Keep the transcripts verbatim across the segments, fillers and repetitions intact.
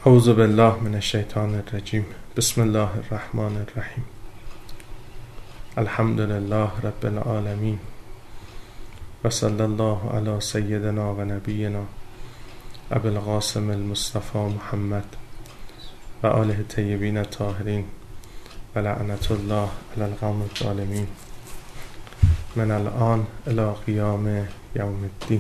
اعوذ بالله من الشیطان الرجیم. بسم الله الرحمن الرحیم. الحمد لله رب العالمین و صلی الله علی سیدنا و نبینا ابی القاسم المصطفى محمد و آله الطیبین الطاهرین و لعنت الله علی القوم الظالمین من الان الی قیام یوم الدین.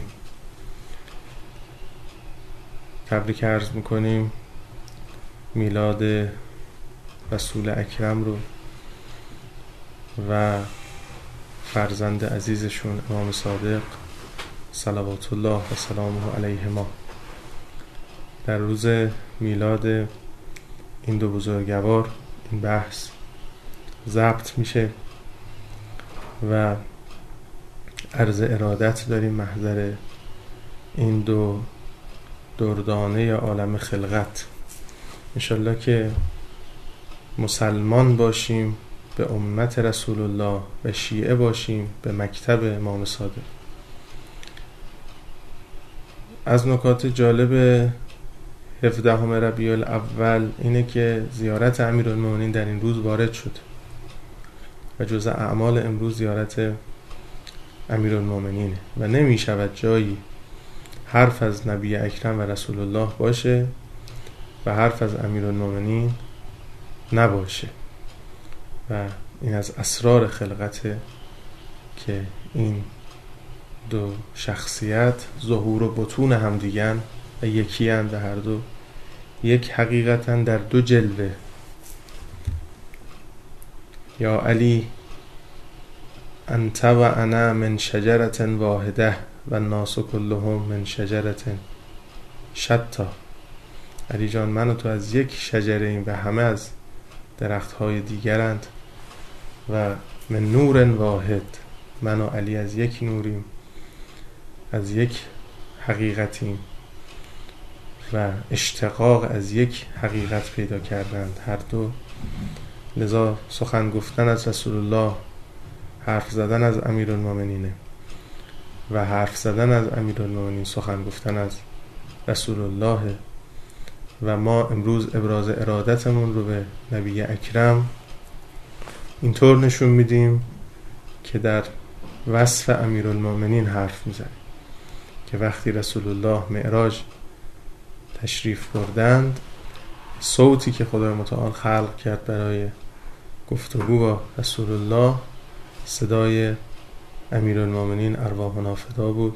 تبریک عرض میکنیم میلاد رسول اکرم رو و فرزند عزیزشون امام صادق صلوات الله و سلامه علیهما. در روز میلاد این دو بزرگوار این بحث ضبط میشه و عرض ارادت داریم محضر این دو دردانه عالم خلقت. انشالله که مسلمان باشیم به امت رسول الله و شیعه باشیم به مکتب امام صادق. از نکات جالب هفدهم ربیع الاول اینه که زیارت امیرالمومنین در این روز وارد شد و جزء اعمال امروز زیارت امیرالمومنینه و نمی شود جایی حرف از نبی اکرم و رسول الله باشه و حرف از امیرالمومنین نباشه و این از اسرار خلقته که این دو شخصیت ظهور و بطون همدیگن و یکی اند و هر دو یک حقیقتن در دو جلوه. یا علی انت و انا من شجرة واحده و الناس كلهم من شجرة شتی. علی جان من و تو از یک شجره ایم و همه از درخت های دیگرند. و من نور واحد، من و علی از یک نوریم، از یک حقیقتیم و اشتقاق از یک حقیقت پیدا کردند هر دو. لذا سخن گفتن از رسول الله حرف زدن از امیرالمومنینه و حرف زدن از امیرالمومنین سخن گفتن از رسول الله. و ما امروز ابراز ارادتمون رو به نبی اکرم اینطور نشون میدیم که در وصف امیرالمومنین حرف میزنیم که وقتی رسول الله معراج تشریف بردند، صوتی که خدای متعال خلق کرد برای گفتگو با رسول الله صدای امیرالمومنین ارواحنا فدا بود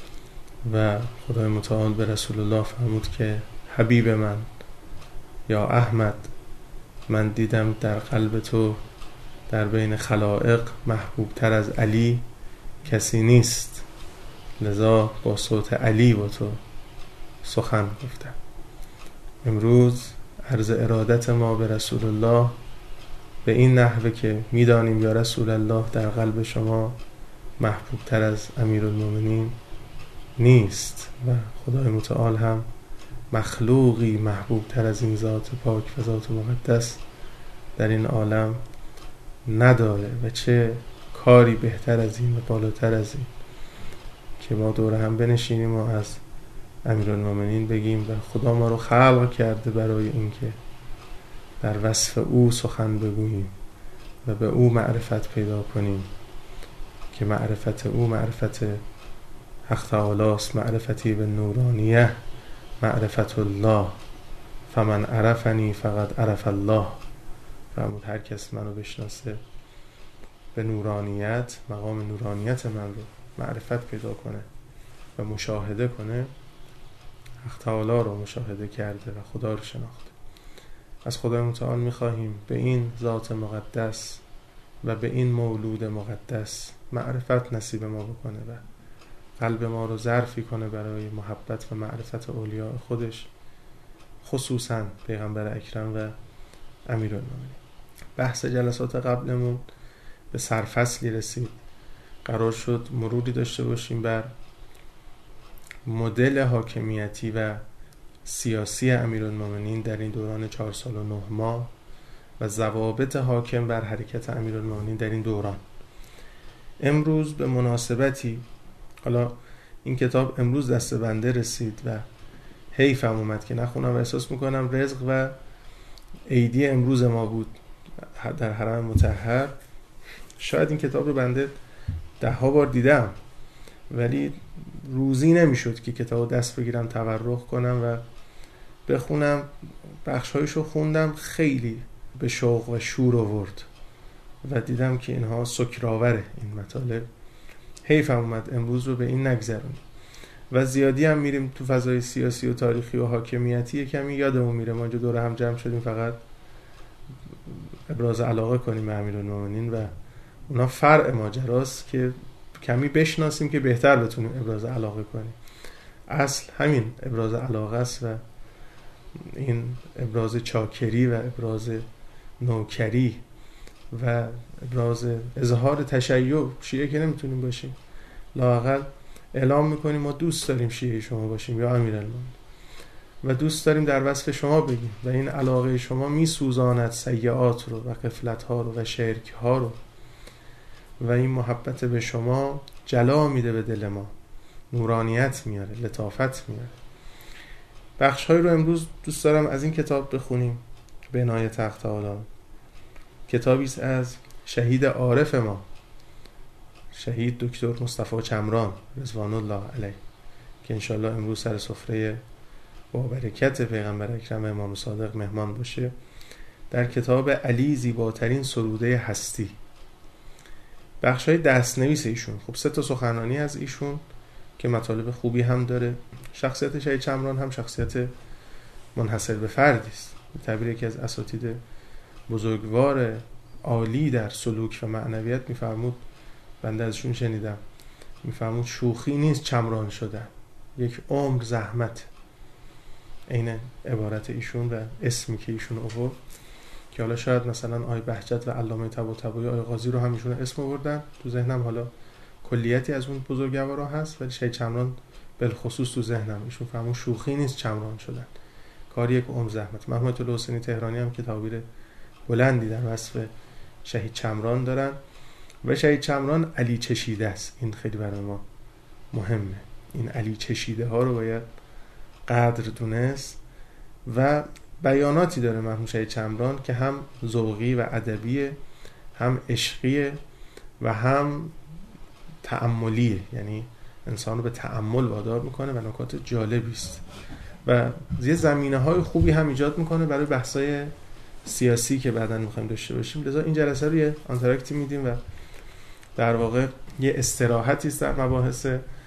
و خدای متعال به رسول الله فرمود که حبیب من یا احمد، من دیدم در قلب تو در بین خلائق محبوب تر از علی کسی نیست، لذا با صوت علی با تو سخن گفتم. امروز عرض ارادت ما به رسول الله به این نحوه که میدانیم یا رسول الله در قلب شما محبوب تر از امیرالمومنین نیست و خدای متعال هم مخلوقی محبوب تر از این ذات پاک و ذات مقدس در این عالم نداره و چه کاری بهتر از این و بالاتر از این که ما دور هم بنشینیم و از امیرالمومنین بگیم و خدا ما رو خلق کرده برای اینکه در وصف او سخن بگوییم و به او معرفت پیدا کنیم که معرفت او معرفت حق تعالی است. معرفتی به نورانیه معرفت الله، فمن عرفنی فقط عرف الله. فرمود هر کس منو بشناسه به نورانیت، مقام نورانیت من رو معرفت پیدا کنه و مشاهده کنه، حق تعالی رو مشاهده کرده و خدا رو شناخته. از خدای متعال میخواهیم به این ذات مقدس و به این مولود مقدس معرفت نصیب ما بکنه و قلب ما رو ظرفی کنه برای محبت و معرفت اولیاء خودش، خصوصا پیغمبر اکرم و امیرالمومنین. بحث جلسات قبلمون به سرفصلی رسید. قرار شد مروری داشته باشیم بر مدل حاکمیتی و سیاسی امیرالمومنین در این دوران چهار سال و نه ماه و ضوابط حاکم بر حرکت امیرالمومنین در این دوران. امروز به مناسبتی، حالا این کتاب امروز دست بنده رسید و حیفم اومد که نخونم و احساس میکنم رزق و عیدی امروز ما بود در حرم مطهر. شاید این کتاب رو بنده ده ها بار دیدم ولی روزی نمیشد که کتاب دست بگیرم تورق کنم و بخونم. بخشایش رو خوندم، خیلی به شوق و شور آورد و دیدم که اینها سکرآوره این مطالب. حیفم اومد امروز رو به این نگذرونیم و زیادی هم میریم تو فضای سیاسی و تاریخی و حاکمیتی کمی یادمون میره. ما اینجا دور هم جمع شدیم فقط ابراز علاقه کنیم به امیرالمومنین و اونا فرع ماجراست که کمی بشناسیم که بهتر بتونیم ابراز علاقه کنیم. اصل همین ابراز علاقه است و این ابراز چاکری و ابراز نوکری و ابراز اظهار تشیع. شیعه که نمیتونیم باشیم، لااقل اعلام میکنیم ما دوست داریم شیعه شما باشیم یا امیرالمومنین و دوست داریم در وصف شما بگیم و این علاقه شما میسوزاند سیئات رو و غفلت ها رو و شرک ها رو و این محبت به شما جلا میده به دل ما، نورانیت میاره، لطافت میاره. بخش های رو امروز دوست دارم از این کتاب بخونیم، بنای تخت تعالی. کتابی است از شهید عارف ما، شهید دکتر مصطفی چمران رضوان الله علیه، که انشالله امروز سر سفره با برکت پیغمبر اکرم امام صادق مهمان باشه، در کتاب علی زیباترین سروده هستی. بخشای دستنویس ایشون، خب سه تا سخنرانی از ایشون که مطالب خوبی هم داره. شخصیت شهید چمران هم شخصیت منحصر به فردی است، به تعبیر یکی از اساتید بزرگوار عالی در سلوک و معنویت میفرمود، بنده ازشون شنیدم، میفرمود شوخی نیست چمران شدن، یک عمر زحمت. این عبارت ایشون و اسمی که ایشون آورد که حالا شاید مثلا آقای بهجت و علامه طباطبایی آقای قاضی رو هم ایشون اسم آوردن، تو ذهنم حالا کلیتی از اون بزرگوارا هست ولی شهید چمران بالخصوص تو ذهنم. ایشون فرمود شوخی نیست چمران شدن، کار یک عمر زحمت. محمد الحسینی تهرانی هم که تعبیر بلندی در وصف شهید چمران دارن و شهید چمران علی چشیده است. این خیلی برای ما مهمه، این علی چشیده ها رو باید قدر دونست و بیاناتی داره مرحوم شهید چمران که هم ذوقی و ادبیه، هم عشقیه و هم تأملیه، یعنی انسان رو به تأمل وادار میکنه و نکات جالبی است و یه زمینه‌های خوبی هم ایجاد میکنه برای بحث‌های سیاسی که بعداً می‌خوایم داشته باشیم. لذا این جلسه رو یه آنتراکتی میدیم و در واقع یه استراحتی است در مباحث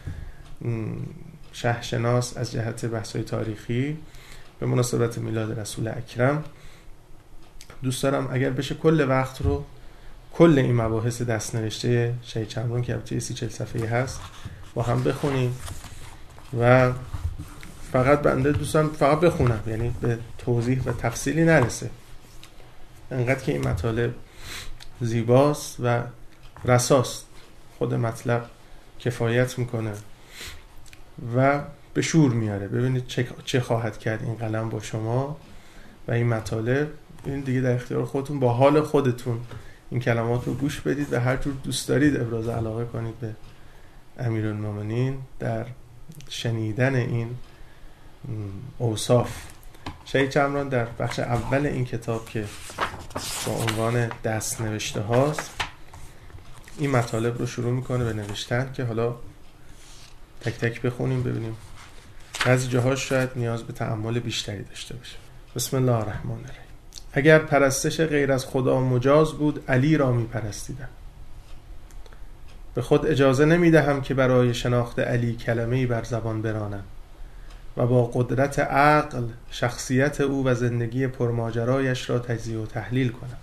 شهرشناس از جهت بحث‌های تاریخی به مناسبت میلاد رسول اکرم. دوست دارم اگر بشه کل وقت رو کل این مباحث دست‌نوشته شهید چمران که البته سی چهل صفحه‌ای هست با هم بخونیم و فقط بنده دوستم فقط بخونم، یعنی به توضیح و تفصیلی نرسه، انقدر که این مطالب زیباست و رساست، خود مطلب کفایت میکنه و به شور میاره. ببینید چه چه خواهد کرد این قلم با شما و این مطالب. این دیگه در اختیار خودتون، با حال خودتون این کلمات رو گوش بدید و هر جور دوست دارید ابراز علاقه کنید به امیرالمومنین در شنیدن این اوصاف. شهید چمران در بخش اول این کتاب که با عنوان دست نوشته هاست این مطالب رو شروع میکنه به نوشتن که حالا تک تک بخونیم ببینیم، بعضی جاهاش شاید نیاز به تأمل بیشتری داشته باشه. بسم الله الرحمن الرحیم. اگر پرستش غیر از خدا مجاز بود علی را می پرستیدم. به خود اجازه نمی دهم که برای شناخت علی کلمه‌ای بر زبان برانم و با قدرت عقل شخصیت او و زندگی پرماجرایش را تجزیه و تحلیل کنم.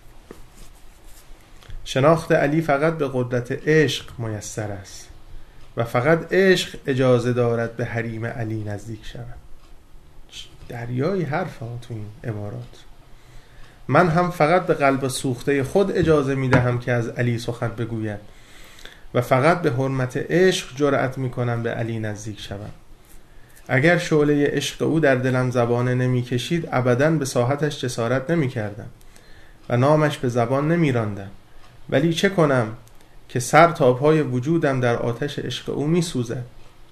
شناخت علی فقط به قدرت عشق میسر است و فقط عشق اجازه دارد به حریم علی نزدیک شود. دریای حرف ها تو این عبارات. من هم فقط به قلب سوخته خود اجازه می دهم که از علی سخن بگوید و فقط به حرمت عشق جرأت می کنم به علی نزدیک شوم. اگر شعله عشق او در دلم زبانه نمی کشید ابداً به ساحتش جسارت نمی کردم و نامش به زبان نمی راندم. ولی چه کنم که سر تا پای وجودم در آتش عشق او می سوزد.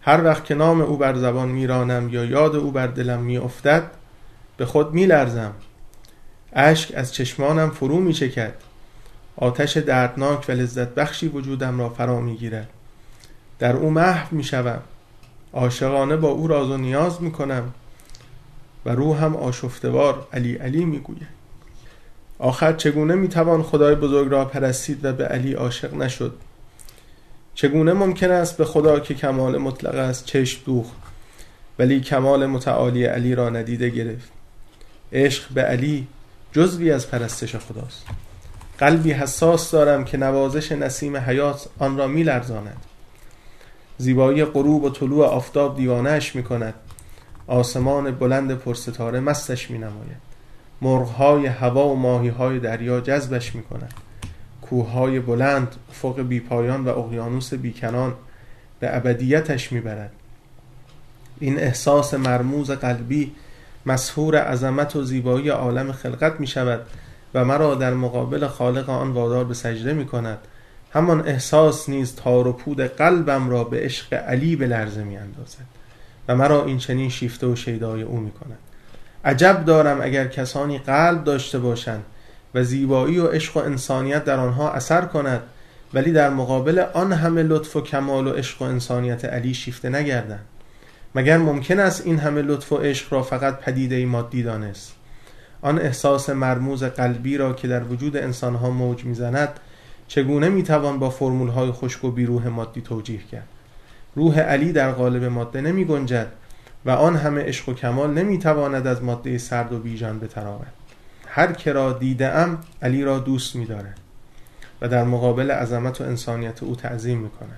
هر وقت که نام او بر زبان میرانم یا یاد او بر دلم میافتد به خود میلرزم، اشک از چشمانم فرو میچکد، آتش دردناک و لذت بخشی وجودم را فرا میگیرد، در او محو میشوم، عاشقانه با او راز و نیاز میکنم و روحم آشفته‌وار علی علی میگوید. آخر چگونه میتوان خدای بزرگ را پرستید و به علی عاشق نشد؟ چگونه ممکن است به خدا که کمال مطلق است چشم دوخت ولی کمال متعالی علی را ندیده گرفت؟ عشق به علی جزوی از پرستش خداست. قلبی حساس دارم که نوازش نسیم حیات آن را میلرزاند. زیبایی غروب و طلوع آفتاب دیوانه‌اش میکند. آسمان بلند پرستاره مستش مینماید. مرغ‌های هوا و ماهی‌های دریا جذبش میکنند. کوه‌های بلند، افق بی‌پایان و اقیانوس بی‌کنان به ابدیتش میبرد. این احساس مرموز قلبی مسحور عظمت و زیبایی عالم خلقت میشود و مرا در مقابل خالق آن وادار به سجده میکند. همان احساس نیز تار و پود قلبم را به عشق علی به لرزه میاندازد و مرا این چنین شیفته و شیدای او میکند. عجب دارم اگر کسانی قلب داشته باشند و زیبایی و عشق و انسانیت در آنها اثر کند ولی در مقابل آن همه لطف و کمال و عشق و انسانیت علی شیفته نگردند. مگر ممکن است این همه لطف و عشق را فقط پدیده مادی دانست؟ آن احساس مرموز قلبی را که در وجود انسانها موج میزند چگونه میتوان با فرمولهای خشک و بیروح مادی توجیه کرد؟ روح علی در قالب ماده نمی گنجد و آن همه عشق و کمال نمیتواند از ماده سرد و بیجان بتراود. هر که را دیدم علی را دوست می‌دارد و در مقابل عظمت و انسانیت او تعظیم می‌کند.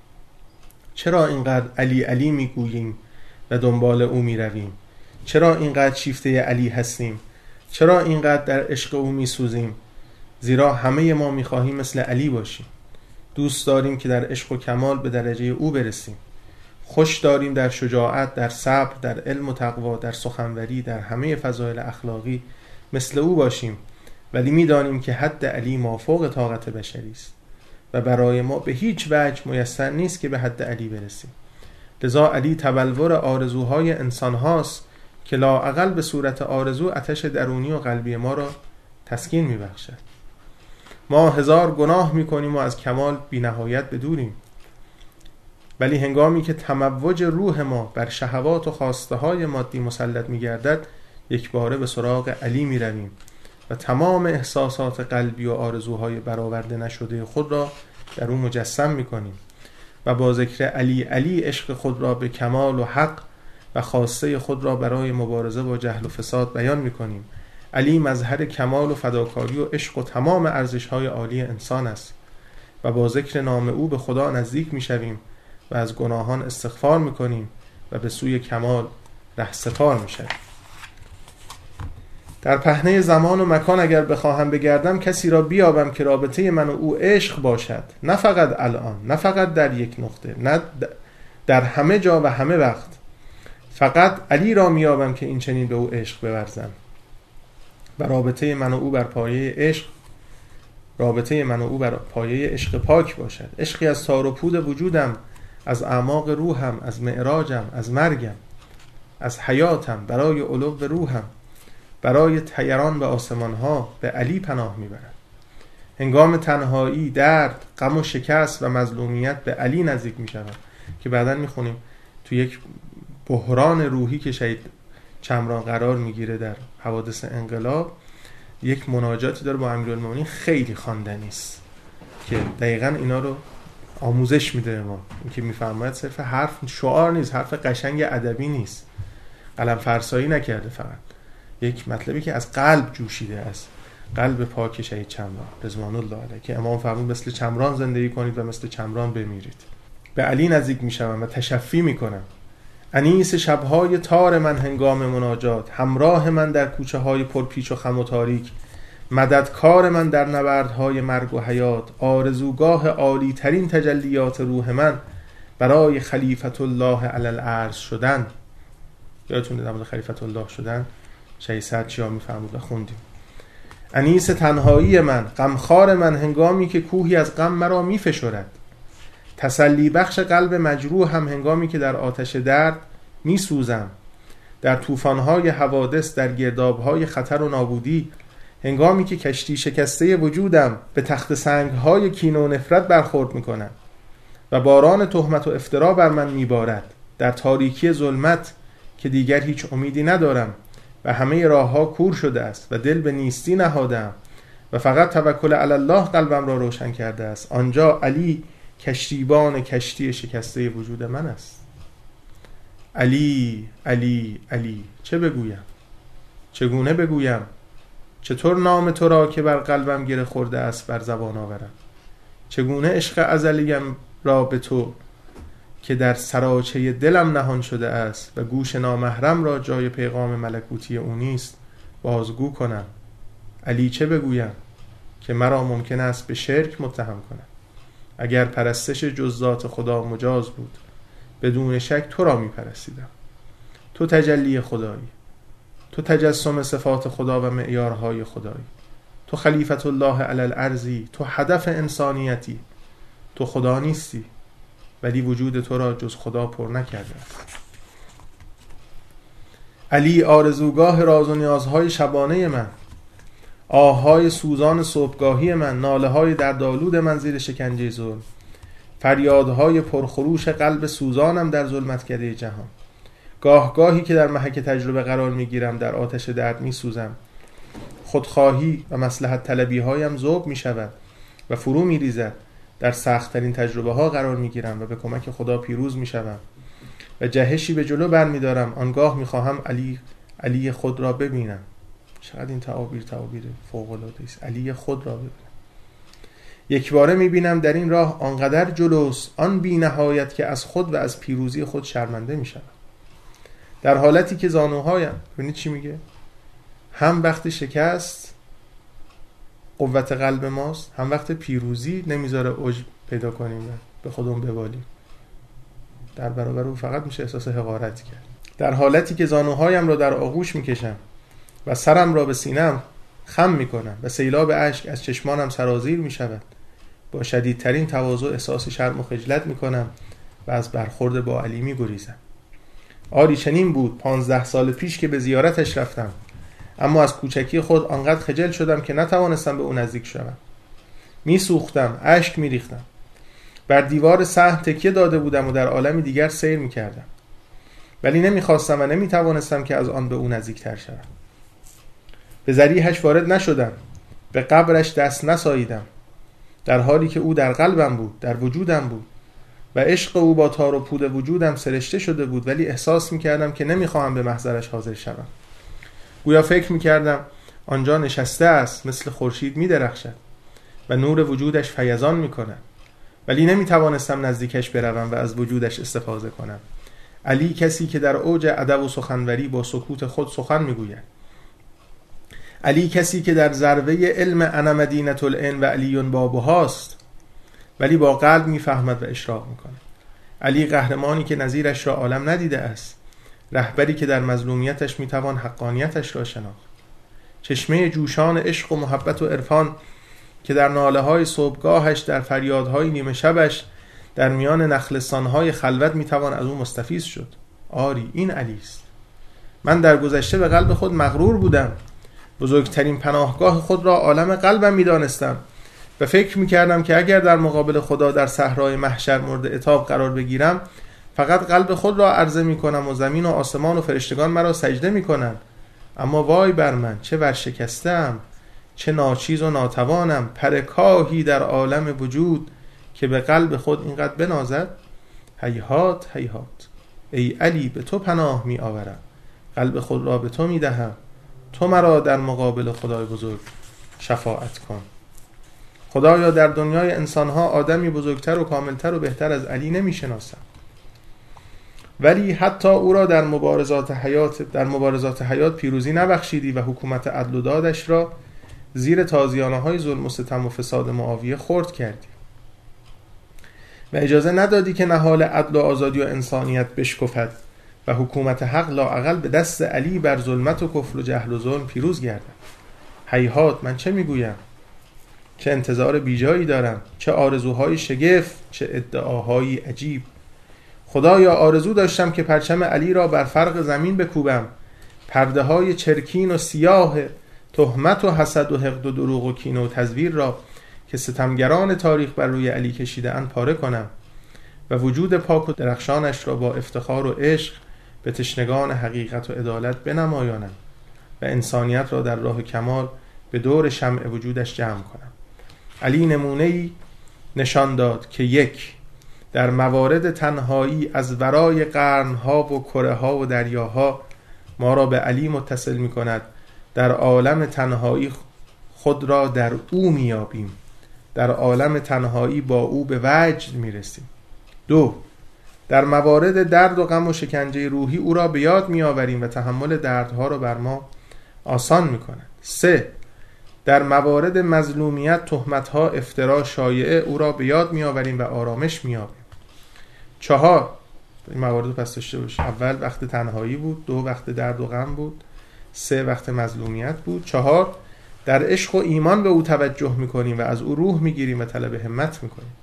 چرا اینقدر علی علی میگوییم و دنبال او میرویم؟ چرا اینقدر شیفته علی هستیم؟ چرا اینقدر در عشق او میسوزیم؟ زیرا همه ما میخواهیم مثل علی باشیم. دوست داریم که در عشق و کمال به درجه او برسیم. خوش داریم در شجاعت، در صبر، در علم و تقوا، در سخنوری، در همه فضایل اخلاقی مثل او باشیم، ولی میدانیم که حد علی مافوق طاقت بشری است و برای ما به هیچ وجه میسر نیست که به حد علی برسیم. لذا علی تبلور آرزوهای انسان هاست که لااقل به صورت آرزو آتش درونی و قلبی ما را تسکین میبخشد. ما هزار گناه میکنیم و از کمال بی نهایت بدوریم، ولی هنگامی که تموج روح ما بر شهوات و خواسته های مادی مسلط میگردد یک باره به سراغ علی میرویم و تمام احساسات قلبی و آرزوهای برآورده نشده خود را در او مجسم میکنیم و با ذکر علی علی عشق خود را به کمال و حق و خواسته خود را برای مبارزه با جهل و فساد بیان میکنیم. علی مظهر کمال و فداکاری و عشق و تمام ارزش‌های عالی انسان است و با ذکر نام او به خدا نزدیک میشویم و از گناهان استغفار میکنیم و به سوی کمال رهسپار میشویم. در پهنه زمان و مکان اگر بخواهم بگردم کسی را بیابم که رابطه من و او عشق باشد، نه فقط الان، نه فقط در یک نقطه، نه در همه جا و همه وقت. فقط علی را میابم که این چنین به او عشق بورزم و رابطه من و او بر پایه عشق رابطه من و او بر پایه عشق پاک باشد. عشقی از تار و پود وجودم، از اعماق روحم، از معراجم، از مرگم، از حیاتم، برای علو روحم، برای طیران به آسمان ها به علی پناه میبرد. هنگام تنهایی، درد، غم و شکست و مظلومیت به علی نزدیک میشود که بعداً میخونیم تو یک بحران روحی که شهید چمران قرار میگیره در حوادث انقلاب، یک مناجاتی داره با امیرالمومنین خیلی خواندنی است که دقیقاً اینا رو آموزش میده به ما. این که میفرماید صرف حرف شعار نیست، حرف قشنگ ادبی نیست، قلم فرسایی نکرده، فقط یک مطلبی که از قلب جوشیده است، قلب پاک شهید چمران رضوان الله علیه، که امام فرمود مثل چمران زندگی کنید و مثل چمران بمیرید. به علی نزدیک میشم و تشفی میکنم. انیس شبهای تار من هنگام مناجات، همراه من در کوچه های پرپیچ و خم و تاریک، مددکار من در نبردهای مرگ و حیات، آرزوگاه عالی ترین تجلیات روح من برای خلیفت الله علی الارض شدن. یادتونه در مورد خلیفت الله شدن شهید سعد چیا میفرمود و خوندیم. انیس تنهایی من، غمخوار من هنگامی که کوهی از غم مرا میفشرد، تسلی بخش قلب مجروح هم هنگامی که در آتش درد می سوزم، در طوفان‌های حوادث، در گرداب‌های خطر و نابودی، هنگامی که کشتی شکسته وجودم به تخت سنگ‌های کینه و نفرت برخورد می‌کنم و باران تهمت و افترا بر من می‌بارد، در تاریکی ظلمت که دیگر هیچ امیدی ندارم و همه راه‌ها کور شده است و دل به نیستی نهادم و فقط توکل علی الله قلبم را روشن کرده است، آنجا علی کشتیبان کشتی شکسته وجود من است. علی علی علی، چه بگویم؟ چگونه بگویم؟ چطور نام تو را که بر قلبم گره خورده است بر زبان آورم؟ چگونه عشق ازلیم را به تو که در سراچه دلم نهان شده است و گوش نامحرم را جای پیغام ملکوتی او نیست بازگو کنم؟ علی چه بگویم که مرا ممکن است به شرک متهم کنم؟ اگر پرستش جز ذات خدا مجاز بود، بدون شک تو را می پرستیدم. تو تجلی خدایی، تو تجسم صفات خدا و معیارهای خدایی، تو خلیفت الله علی الارضی، تو هدف انسانیتی. تو خدا نیستی ولی وجود تو را جز خدا پر نکرده است. علی آرزوگاه راز و نیازهای شبانه من، آههای سوزان صبحگاهی من، ناله های دردآلود من زیر شکنجه ظلم، فریادهای پرخروش قلب سوزانم در ظلمتگده جهان. گاه گاهی که در محک تجربه قرار میگیرم در آتش درد میسوزم، خودخواهی و مصلحت طلبی هایم ذوب می شود و فرو می ریزد. در سخت‌ترین تجربه ها قرار می گیرم و به کمک خدا پیروز می شوم و جهشی به جلو بر می دارم. آنگاه می خواهم علی علی خود را ببینم. چقدر این تعابیر تعابیر فوق العاده است. علی خود را ببینم. یک باره می بینم در این راه آنقدر جلوست، آن بی نهایت که از خود و از پیروزی خود شرمنده می شوم. در حالتی که زانوهایم، ببینید چی میگه، هم وقت شکست قوت قلب ماست، هم وقت پیروزی نمیذاره اوج پیدا کنیم و به خودمون ببالیم. در برابر او فقط میشه احساس حقارت کرد. در حالتی که زانوهایم را در آغوش میکشم و سرم را به سینم خم میکنم و سیلاب اشک از چشمانم سرازیر میشود، با شدیدترین تواضع احساس شرم و خجلت میکنم و از برخورد با علی میگریزم. آری چنین بود پانزده سال پیش که به زیارتش رفتم، اما از کوچکی خود آنقدر خجل شدم که نتوانستم به او نزدیک شوم. می سوختم، اشک می ریختم. بر دیوار صحن تکیه داده بودم و در عالمی دیگر سیر می کردم، ولی نمی خواستم و نمی توانستم که از آن به او نزدیکتر شوم. به ذریحش وارد نشدم، به قبرش دست نساییدم، در حالی که او در قلبم بود، در وجودم بود و عشق او با تار و پود وجودم سرشته شده بود، ولی احساس می کردم که نمی خواهم به محضرش حاضر شوم. گویا فکر می کردم آنجا نشسته است، مثل خورشید می درخشد و نور وجودش فیضان می کند، ولی نمی توانستم نزدیکش بروم و از وجودش استفاده کنم. علی کسی که در اوج ادب و سخنوری با سکوت خود سخن می گوید. علی کسی که در ذروه علم انا مدینة العلم و علی بابهاست، ولی با قلب می فهمد و اشراق می کند. علی قهرمانی که نظیرش را عالم ندیده است، رهبری که در مظلومیتش می توان حقانیتش را شناخت، چشمه جوشان عشق و محبت و عرفان که در ناله های صبحگاهش، در فریادهای نیمه شبش، در میان نخلستانهای خلوت می توان از او مستفیض شد. آری این علی است. من در گذشته به قلب خود مغرور بودم، بزرگترین پناهگاه خود را عالم قلبم می دانستم و فکر می کردم که اگر در مقابل خدا در صحرای محشر مورد عتاب قرار بگیرم، فقط قلب خود را عرضه می کنم و زمین و آسمان و فرشتگان مرا سجده می کنند. اما وای بر من، چه ورشکسته‌ام، چه ناچیز و ناتوانم، پرکاهی در عالم وجود که به قلب خود اینقدر بنازد. هیهات هیهات، ای علی به تو پناه می آورم، قلب خود را به تو می دهم، تو مرا در مقابل خدای بزرگ شفاعت کن. خدایا در دنیای انسانها آدمی بزرگتر و کاملتر و بهتر از علی نمی شناسم، ولی حتی او را در مبارزات حیات در مبارزات حیات پیروزی نبخشیدی و حکومت عدل و دادش را زیر تازیانه های ظلم و ستم و فساد معاویه خرد کردی و اجازه ندادی که نهال عدل و آزادی و انسانیت بشکفد و حکومت حق لااقل به دست علی بر ظلمت و کفر و جهل و ظلم پیروز گردد. هیهات، من چه میگویم؟ چه انتظار بیجایی دارم، چه آرزوهای شگفت، چه ادعاهای عجیب. خدایا آرزو داشتم که پرچم علی را بر فرق زمین بکوبم، پرده های چرکین و سیاه تهمت و حسد و حقد و دروغ و کینه و تزویر را که ستمگران تاریخ بر روی علی کشیده اند پاره کنم و وجود پاک و درخشانش را با افتخار و عشق به تشنگان حقیقت و عدالت بنمایانم و انسانیت را در راه کمال به دور شمع وجودش جمع کنم. علی نمونه‌ای نشان داد که یک، در موارد تنهایی از ورای قرنها و کره‌ها و دریاها ما را به علی متصل می کند. در عالم تنهایی خود را در او می یابیم، در عالم تنهایی با او به وجد می رسیم. دو، در موارد درد و غم و شکنجه روحی او را به یاد می آوریم و تحمل دردها را بر ما آسان می کند. سه، در موارد مظلومیت، تهمتها، افترا، شایعه او را به یاد می آوریم و آرامش می یابیم. چهار، این موارد پس داشته باشیم. اول وقت تنهایی بود، دو وقت درد و غم بود، سه وقت مظلومیت بود، چهار در عشق و ایمان به او توجه میکنیم و از او روح میگیریم و طلب همت میکنیم.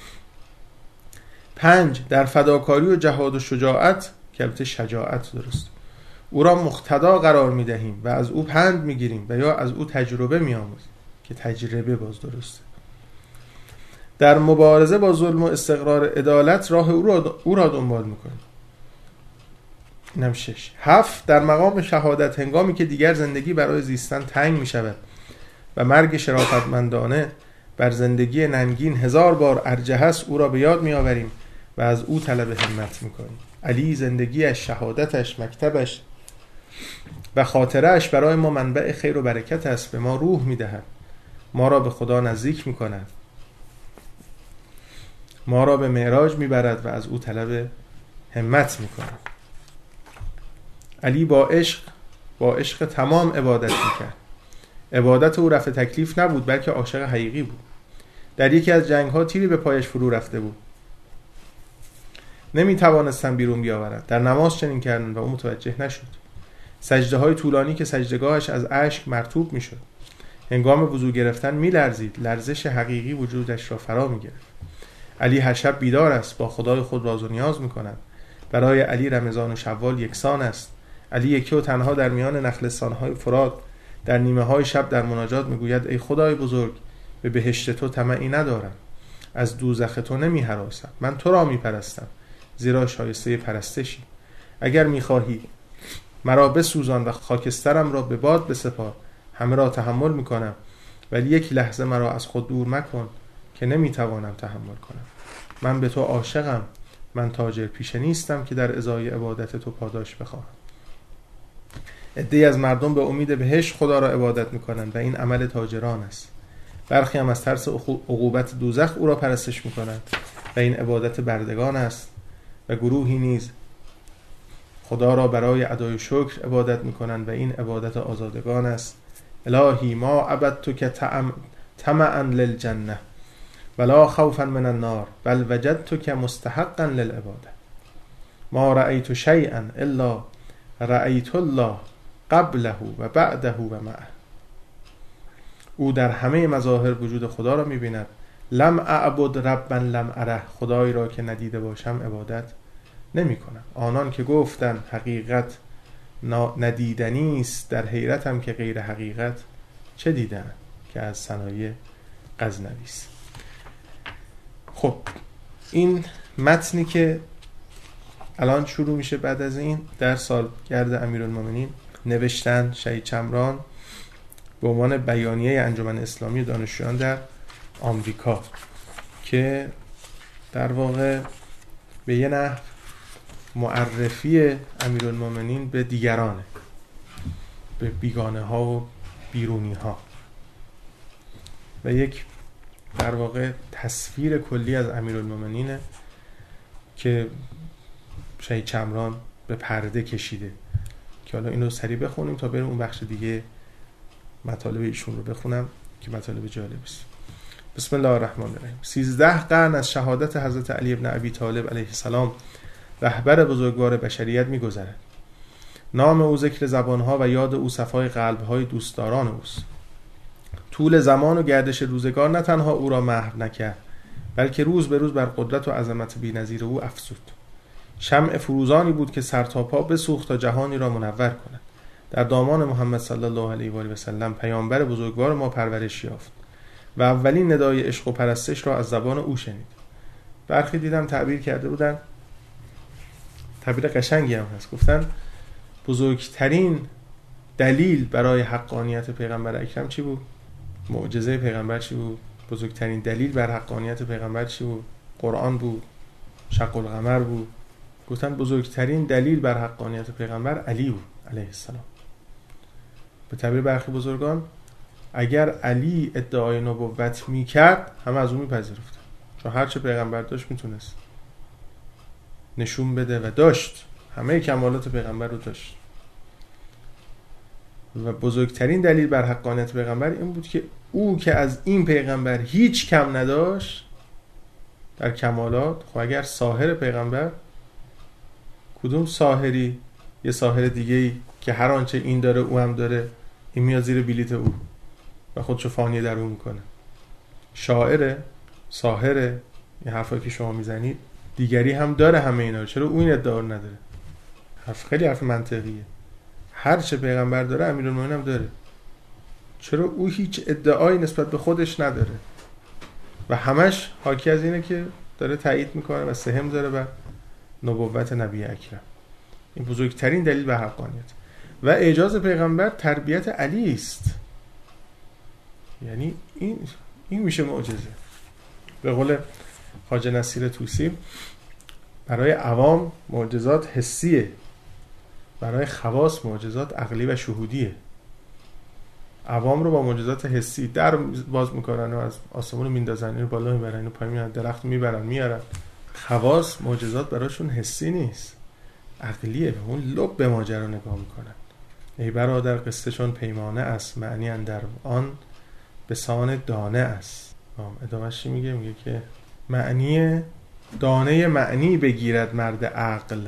پنج، در فداکاری و جهاد و شجاعت که البته شجاعت درست او را مقتدا قرار میدهیم و از او پند میگیریم و یا از او تجربه میآموزیم که تجربه باز درسته. در مبارزه با ظلم و استقرار عدالت راه او را, او را دنبال میکنیم. اینم شش. هفت، در مقام شهادت هنگامی که دیگر زندگی برای زیستن تنگ می شود و مرگ شرافتمندانه بر زندگی ننگین هزار بار ارجح است او را به یاد می آوریم و از او طلب همت می کنیم. علی زندگیش، شهادتش، مکتبش و خاطرهش برای ما منبع خیر و برکت است. به ما روح می دهد، ما را به خدا نزدیک می کند، ما را به معراج می برد و از او طلب همت می کند. علی با عشق با عشق تمام عبادت میکرد. عبادت او رفع تکلیف نبود بلکه عاشق حقیقی بود. در یکی از جنگ ها تیری به پایش فرو رفته بود، نمیتوانستن بیرون بیاورد. در نماز چنین کردن و او متوجه نشد. سجده های طولانی که سجدگاهش از اشک مرطوب میشد. هنگام وضو گرفتن میلرزید، لرزش حقیقی وجودش را فرا میگرفت. علی هر شب بیدار است، با خدای خود راز و نیاز میکند. برای علی رمضان و شوال یکسان است. علی یکی و تنها در میان نخلستان‌های فرات در نیمه های شب در مناجات میگوید ای خدای بزرگ، به بهشت تو طمعی ندارم، از دوزخ تو نمی هراسم، من تو را می پرستم زیرا شایسته پرستشی. اگر میخواهی مرا بسوزان و خاکسترم را به باد بسپار، همه را تحمل میکنم، ولی یک لحظه مرا از خود دور مکن که نمیتوانم تحمل کنم. من به تو عاشقم، من تاجر پیشه نیستم که در ازای عبادت تو پاداش بخواهم. عده‌ای از مردم به امید بهشت خدا را عبادت میکنند و این عمل تاجران است. برخی هم از ترس عقوبت دوزخ او را پرستش میکنند و این عبادت بردگان است. و گروهی نیز خدا را برای ادای شکر عبادت میکنند و این عبادت آزادگان است. الهی ما عبدتک طمعا للجنه ولا خوفا من النار بل وجدتک مستحقا للعباده. ما رأیت شیئا الا رأیت الله قبله و بعده و معه. او در همه مظاهر وجود خدا را می‌بیند. لم اعبد ربا لم اره، خدایی را که ندیده باشم عبادت نمی‌کنم. آنان که گفتند حقیقت ندیدنی است، در حیرتم که غیر حقیقت چه دیدن که از صنایع غزنوی است. خب این متنی که الان شروع میشه بعد از این در سالگرد امیرالمومنین نوشتن شهید چمران به عنوان بیانیه انجمن اسلامی دانشجویان در آمریکا که در واقع به یه نحو معرفی امیرالمومنین به دیگرانه، به بیگانه ها و بیرونی ها و یک در واقع تصویر کلی از امیرالمومنینه که شهید چمران به پرده کشیده که حالا اینو سریع بخونیم تا بریم اون بخش دیگه مطالب ایشون رو بخونم که مطالب جالب است. بسم الله الرحمن الرحیم. سیزده قرن از شهادت حضرت علی ابن ابی طالب علیه السلام رهبر بزرگوار بشریت می‌گذرد. نام او ذکر زبانها و یاد او صفای قلب‌های دوستداران اوست. طول زمان و گردش روزگار نه تنها او را محو نکرد، بلکه روز به روز بر قدرت و عظمت بی‌نظیر او افزود. شمع فروزانی بود که سر تا پا بسوخت تا جهانی را منور کند. در دامان محمد صلی الله علیه و آله و سلم پیامبر بزرگوار ما پرورش یافت و اولین ندای عشق و پرستش را از زبان او شنید. برخی دیدم تعبیر کرده بودن، تعبیر قشنگی هم هست، گفتن بزرگترین دلیل برای حقانیت پیغمبر اکرم چی بود؟ معجزه پیغمبر چی بود؟ بزرگترین دلیل بر حقانیت پیغمبر چی بود؟ قرآن بود، شق القمر بود. گفتن بزرگترین دلیل بر حقانیت پیغمبر علی بود علیه السلام. به تعبیر برخی بزرگان اگر علی ادعای نبوت میکرد همه از اون میپذیرفتن، چون هر چه پیغمبر داشت میتونست نشون بده و داشت، همه کمالات پیغمبر رو داشت. و بزرگترین دلیل بر حقانیت پیغمبر این بود که او که از این پیغمبر هیچ کم نداشت در کمالات. خب اگر ساحر پیغمبر، کدوم ساحری یه ساحر دیگه‌ای که هر آنچه این داره او هم داره، این میاد زیر بلیت او و خودشو فانی در اون میکنه؟ شاعره، ساحره، این حرفایی که شما میزنید دیگری هم داره همه اینا رو، چرا او این ادعا رو نداره؟ حرف خیلی حرف منطقیه. هر چه پیغمبر داره امیرالمومنین هم داره، چرا او هیچ ادعایی نسبت به خودش نداره؟ و همش حاکی از اینه که داره تایید میکنه و سهم داره بر نبوت نبی اکرم. این بزرگترین دلیل بر حقانیت. و اعجاز پیغمبر تربیت علی است. یعنی این این میشه معجزه. به قول خواجه نصیر طوسی برای عوام معجزات حسیه، برای خواص معجزات عقلی و شهودیه. عوام رو با معجزات حسی در باز میکنن و از آسمون میندازن، اینو بالا میبرن، اینو پایین میارن، درخت میبرن میارن. خواص معجزات براشون حسی نیست، عقلیه. به اون لب به ماجرا نگاه میکنن. ای برادر قصه چون پیمانه است، معنی اندر آن به سان دانه است. ادامهش چی میگه؟ میگه که معنی دانه معنی بگیرد مرد عقل،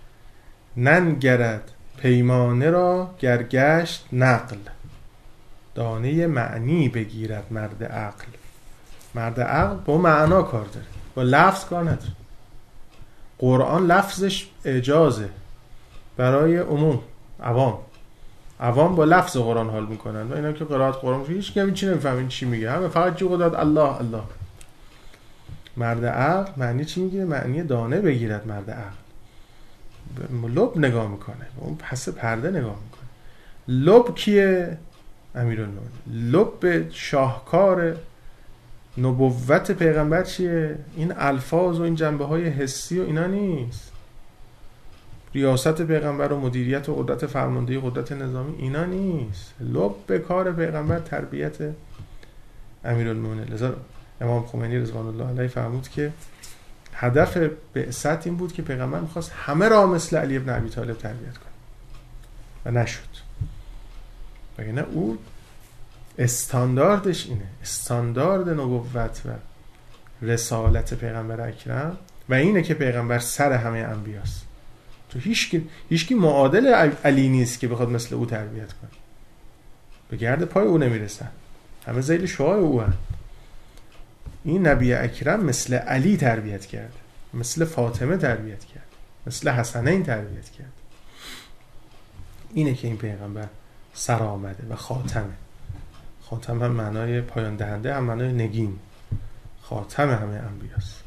ننگرد پیمانه را گرگشت نقل. دانه معنی بگیرد مرد عقل. مرد عقل با معنا کار داره، با لفظ کار نداره. قرآن لفظش اعجازه برای عموم، عوام. عوام با لفظ قرآن حال میکنن و اینا که قرائت قرآن هیچ کمی چی نمیفهمین چی میگه، همه فقط جو داد الله الله. مرد عقل معنی چی میگه؟ معنی دانه بگیرد مرد عقل. به لب نگاه میکنه، اون پس پرده نگاه میکنه. لب کیه؟ امیرالمومنین. لب به شاهکار نبوت پیغمبر چیه؟ این الفاظ و این جنبه های حسی و اینا نیست. ریاست پیغمبر و مدیریت و قدرت فرماندهی، قدرت نظامی، اینا نیست. لب به کار پیغمبر تربیت امیرالمومنین. لذا امام خمینی رضوان الله علیه فرمود که هدف بعثت این بود که پیغمبر میخواست همه را مثل علی ابن ابی طالب تربیت کنه و نشد. بگه او استانداردش اینه، استاندارد نبوت و رسالت پیغمبر اکرم و اینه که پیغمبر سر همه انبیاست. تو هیچکی هیچکی معادل علی نیست که بخواد مثل او تربیت کنه. به گرد پای او نمیرسن، همه ذیل شعاع او هن. این نبی اکرم مثل علی تربیت کرد، مثل فاطمه تربیت کرد، مثل حسنین تربیت کرد. اینه که این پیغمبر سر آمده و خاتمه. خاتم هم معنای پایان دهنده، هم معنای نگین. خاتم همه انبیاست.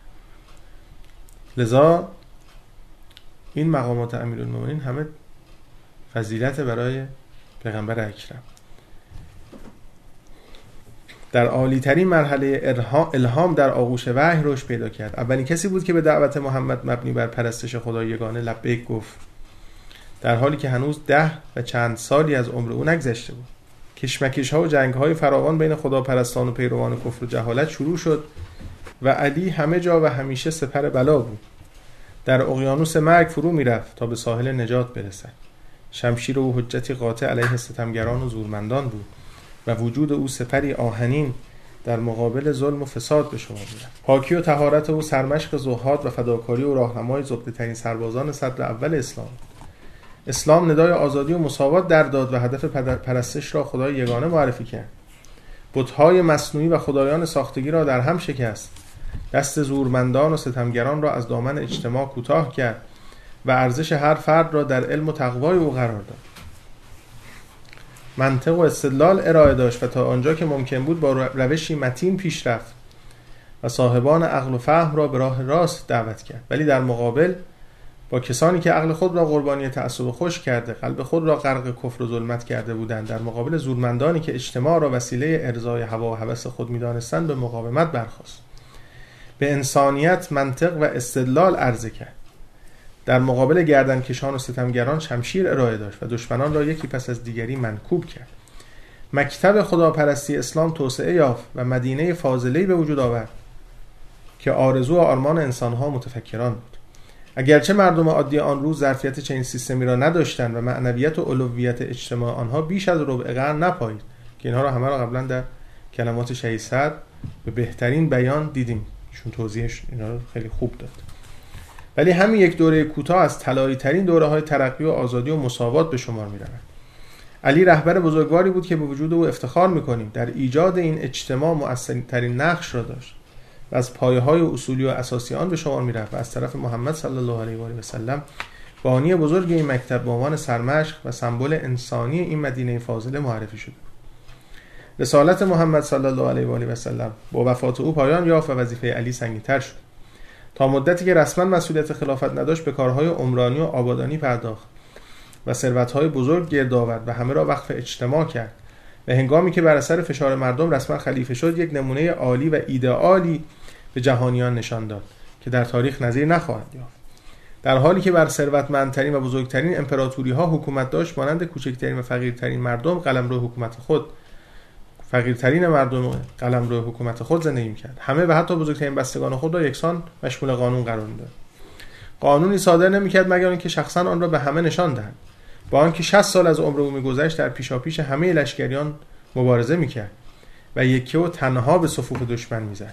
لذا این مقامات امیرالمومنین همه فضیلت برای پیغمبر اکرم. در عالی ترین مرحله الهام در آغوش وحی رشد پیدا کرد. اولین کسی بود که به دعوت محمد مبنی بر پرستش خدای یگانه لبیک گفت، در حالی که هنوز ده و چند سالی از عمر او نگذشته بود. کشمکش ها و جنگ های فراوان بین خداپرستان و پیروان کفر و جهالت شروع شد و علی همه جا و همیشه سپر بلا بود. در اقیانوس مرگ فرو می رفت تا به ساحل نجات برسد. شمشیر او حجتی قاطع علیه ستمگران و زورمندان بود و وجود او سپری آهنین در مقابل ظلم و فساد به شما می‌رفت. پاکی و طهارت او سرمشق زهاد و فداکاری و راهنمای زبده‌ترین سربازان صدر اول اسلام. اسلام ندای آزادی و مساوات در داد و هدف پرستش را خدای یگانه معرفی کرد. بت‌های مصنوعی و خدایان ساختگی را در هم شکست، دست زورمندان و ستمگران را از دامن اجتماع کوتاه کرد و ارزش هر فرد را در علم و تقوای او قرار داد. منطق و استدلال ارائه داشت و تا آنجا که ممکن بود با روشی متین پیش رفت و صاحبان عقل و فهم را به راه راست دعوت کرد. ولی در مقابل با کسانی که عقل خود را قربانی تعصب خشک کرده، قلب خود را غرق کفر و ظلمت کرده بودند، در مقابل زورمندانی که اجتماع را وسیله ارضای هوا و هوس خود می‌دانستند، به مقاومت برخاست. به انسانیت منطق و استدلال عرضه کرد. در مقابل گردنکشان و ستمگران شمشیر ارائه داشت و دشمنان را یکی پس از دیگری منکوب کرد. مکتب خداپرستی اسلام توسعه یافت و مدینه فاضله‌ای به وجود آورد که آرزو و آرمان انسان‌ها متفکران بود. اگرچه مردم عادی آن روز ظرفیت چنین سیستمی را نداشتند و معنویت و علویت اجتماع آنها بیش از ربع قرن نپایید که اینها را همه را قبلا در کلمات شهید سعد به بهترین بیان دیدیم، چون توضیحش اینا رو خیلی خوب داد. ولی همین یک دوره کوتاه از طلایی ترین دوره‌های ترقی و آزادی و مساوات به شمار می‌رود. علی رهبر بزرگواری بود که به وجود او افتخار می‌کنیم. در ایجاد این اجتماع مؤثرترین نقش را داشت و از پایه‌های اصولی و اساسی آن به شمار می‌رفت و از طرف محمد صلی الله علیه و آله و سلم بانی بزرگ این مکتب به عنوان سرمشق و سمبل انسانی این مدینه فاضله معرفی شده. رسالت محمد صلی الله علیه و آله و سلم با وفات او پایان یافت و وظیفه علی سنگین‌تر شد. تا مدتی که رسما مسئولیت خلافت نداشت به کارهای عمرانی و آبادانی پرداخت و ثروت‌های بزرگ گرد آورد و همه را وقف اجتماع کرد و هنگامی که بر اثر فشار مردم رسما خلیفه شد، یک نمونه عالی و ایدئالی به جهانیان نشان داد که در تاریخ نظیر نخواهد یافت. در حالی که بر ثروتمندترین و بزرگترین امپراتوری‌ها حکومت داشت، مانند کوچکترین و فقیرترین مردم قلمرو حکومت خود فقیرترین مردم قلمرو حکومت خود زندگی می‌کرد. همه و حتی بزرگترین بستگان خود را یکسان مشمول قانون قرار می‌داد. قانونی صادر نمی‌کرد مگر اینکه شخصاً آن را به همه نشان دهد. با آنکه شصت سال از عمر او می‌گذشت، در پیشاپیش همه لشکریان مبارزه می‌کرد و یکی و تنها به صفوف دشمن می‌زد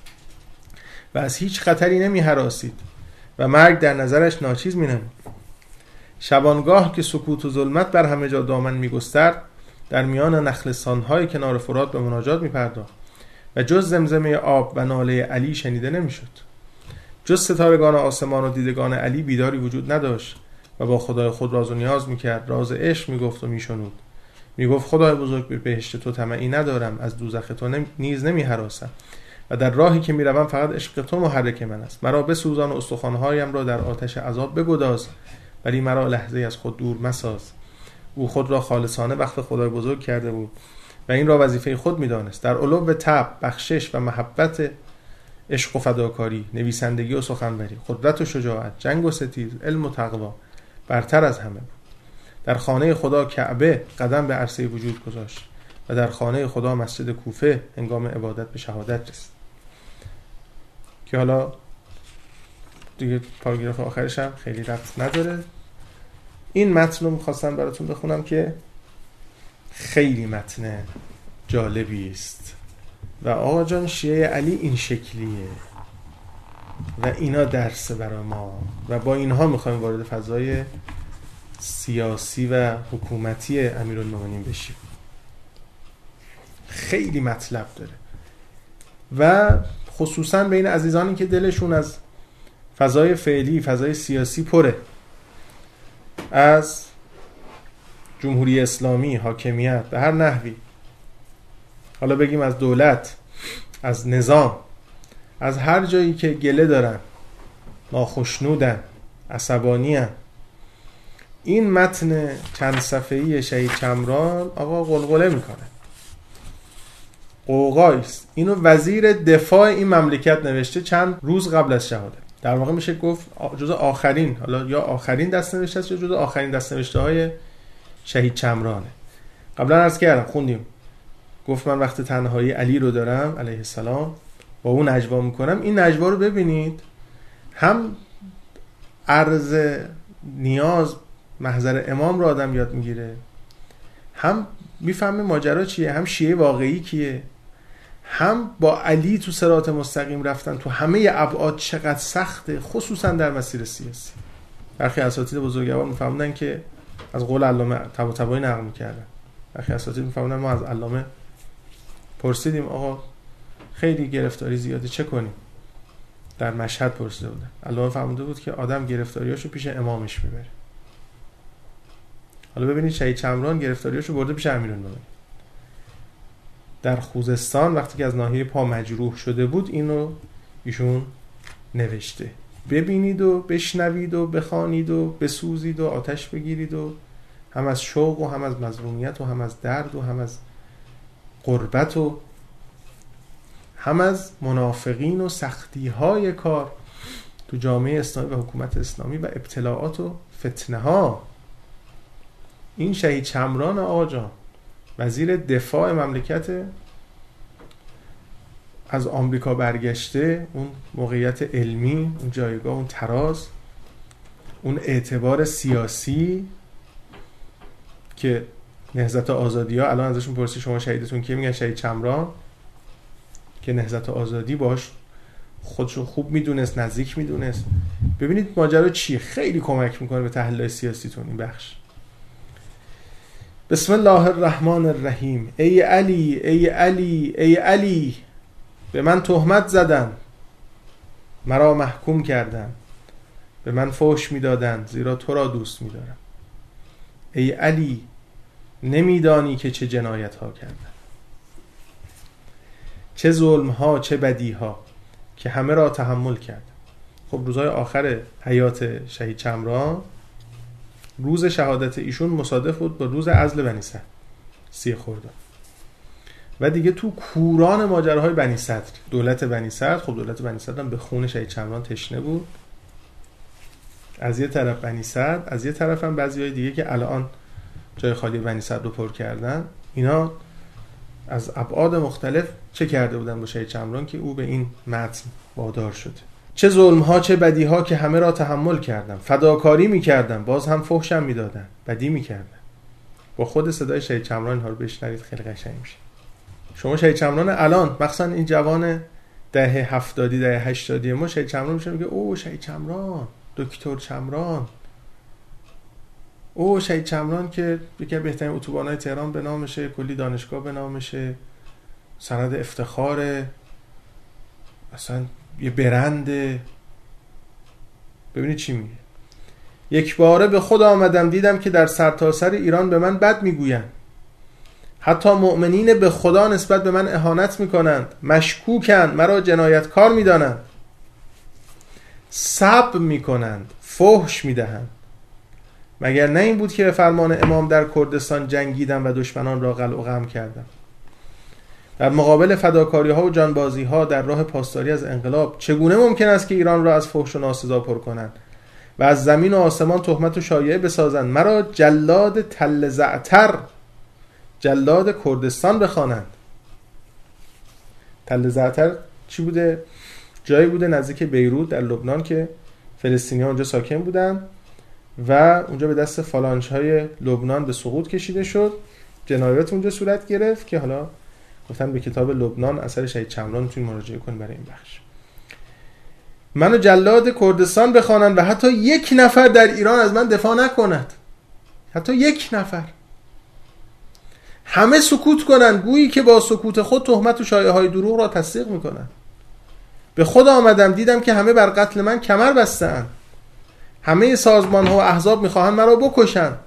و از هیچ خطری نمی‌هراسید و مرگ در نظرش ناچیز می‌نمود. شبانگاه که سکوت و ظلمت بر همه جا دامن می‌گسترد، در میان نخلستان‌های کنار فرات به مناجات می‌پرداخت و جز زمزمه آب و ناله علی شنیده نمی‌شد. جز ستارگان آسمان و دیدگان علی بیداری وجود نداشت و با خدای خود راز و نیاز می‌کرد، راز عشق می‌گفت و می‌شنود. می‌گفت خدای بزرگ، به بهشت تو طمعی ندارم، از دوزخ تو نم... نیز نمی‌هراسم و در راهی که می‌روم فقط عشق تو محرک من است. مرا بسوزان و استخوان‌هایم را در آتش عذاب بگداز، ولی مرا لحظه از خود دور مساز. او خود را خالصانه وقف خدای بزرگ کرده بود و این را وظیفه خود می‌دانست. در علو طبع، بخشش و محبت، عشق و فداکاری، نویسندگی و سخنوری، قدرت و شجاعت، جنگ و ستیز، علم و تقوا برتر از همه بود. در خانه خدا کعبه قدم به عرصه وجود گذاشت و در خانه خدا مسجد کوفه هنگام عبادت به شهادت رسید. که حالا دیگه پاراگراف آخرش هم خیلی ربط نداره. این متن رو می‌خواستم براتون بخونم که خیلی متن جالبی است و آقا جان شیعه علی این شکلیه و اینا درس برای ما و با اینها میخوایم وارد فضای سیاسی و حکومتی امیرالمومنین بشیم. خیلی مطلب داره و خصوصا بین عزیزانی که دلشون از فضای فعلی، فضای سیاسی پره، از جمهوری اسلامی، حاکمیت به هر نحوی، حالا بگیم از دولت، از نظام، از هر جایی که گله دارن، ناخشنودن، عصبانی‌ان، این متن چند صفحه‌ای شهید چمران آقا قلقله میکنه، قوقایست. اینو وزیر دفاع این مملکت نوشته چند روز قبل از شهادت. در واقع میشه گفت جزء آخرین، حالا یا آخرین دست نوشته است یا جزء آخرین دست نوشته های شهید چمرانه. قبلا عرض کردم، خوندیم، گفت من وقت تنهایی علی رو دارم علیه السلام با اون نجوا میکنم. این نجوا رو ببینید، هم عرض نیاز محضر امام رو آدم یاد میگیره، هم میفهمه ماجرا چیه، هم شیعه واقعی کیه، هم با علی تو صراط مستقیم رفتن تو همه ابعاد چقدر سخته، خصوصا در مسیر سیاسی. برخی اساتید بزرگوار میفهمدن که از قول علامه طباطبایی نقل میکردن، برخی اساتید میفهمدن ما از علامه پرسیدیم آقا خیلی گرفتاری زیاده چه کنیم؟ در مشهد پرسیده بودن. علامه فرموده بود که آدم گرفتاریاشو پیش امامش میبره. حالا ببینید شهید چمران گرفتاریاشو برده پیش امیرالمومنین. در خوزستان وقتی که از ناحیه پا مجروح شده بود اینو ایشون نوشته. ببینید و بشنوید و بخوانید و بسوزید و آتش بگیرید و هم از شوق و هم از مظلومیت و هم از درد و هم از غربت و هم از منافقین و سختی های کار تو جامعه اسلامی و حکومت اسلامی و ابتلاعات و فتنه ها. این شهید چمران آقا وزیر دفاع مملکت از آمریکا برگشته، اون موقعیت علمی، اون جایگاه، اون تراز، اون اعتبار سیاسی که نهضت آزادی ها الان ازشون پرسی شما شهیدتون کیه؟ میگن شهید چمران، که نهضت آزادی باش خودشو خوب میدونست، نزدیک میدونست. ببینید ماجرا چیه، خیلی کمک میکنه به تحلیل سیاسیتون این بخش. بسم الله الرحمن الرحیم. ای علی ای علی ای علی، به من تهمت زدن، مرا محکوم کردن، به من فحش میدادند زیرا تو را دوست میدارم. ای علی، نمیدانی که چه جنایت ها کردن، چه ظلم ها، چه بدی ها که همه را تحمل کرد. خب روزهای آخر حیات شهید چمران، روز شهادت ایشون مصادف بود با روز عزل بنی صدر سی خرداد و دیگه تو کوران ماجراهای بنی صدر، دولت بنی صدر، خب دولت بنی صدر هم به خون شهید چمران تشنه بود. از یه طرف بنی صدر، از یه طرف هم بعضیای دیگه که الان جای خالی بنی صدر رو پر کردن، اینا از ابعاد مختلف چه کرده بودن با شهید چمران که او به این متن وادار شده. چه ظلم ها، چه بدی ها که همه را تحمل کردم. فداکاری میکردم، باز هم فحشم میدادن، بدی میکردن. با خود صدای شهید چمران اینها رو بشنوید، خیلی قشنگ میشه. شما شهید چمران الان، مخصوصا این جوان دهه هفتادی دهه هشتادی ما، شهید چمران میشه میگه او شهید چمران، دکتر چمران، او شهید چمران که یکی از بهترین اتوبان‌های تهران به نامشه، کلی دانشگاه به نامشه، سند افتخاره، اصلا یه برنده. ببینید چی میگه. یک باره به خود آمدم دیدم که در سرتاسر ایران به من بد میگویند، حتی مؤمنین به خدا نسبت به من اهانت میکنند، مشکوکند، مرا جنایتکار میدانند، سب میکنند، فحش میدهند. مگر نه این بود که به فرمان امام در کردستان جنگیدم و دشمنان را قلع و قم کردم؟ در مقابل فداکاری ها و جانبازی ها در راه پاسداری از انقلاب چگونه ممکن است که ایران را از فحش و ناسزا پر کنند و از زمین و آسمان تهمت و شایعه بسازند، مرا جلاد تل زعتر، جلاد کردستان بخوانند. تل زعتر چی بوده؟ جایی بوده نزدیک بیروت در لبنان که فلسطینی‌ها اونجا ساکن بودن و اونجا به دست فالانچ‌های لبنان به سقوط کشیده شد. جنایات اونجا صورت گرفت که حالا گفتن به کتاب لبنان اثر شهید چمران میتونید مراجعه کنید برای این بخش. منو جلاد کردستان بخوانند و حتی یک نفر در ایران از من دفاع نکند، حتی یک نفر. همه سکوت کنند، گویی که با سکوت خود تهمت و شایعه‌های دروغ را تصدیق میکنند. به خود آمدم دیدم که همه بر قتل من کمر بستند، همه سازمان‌ها و احزاب میخواهند مرا بکشند،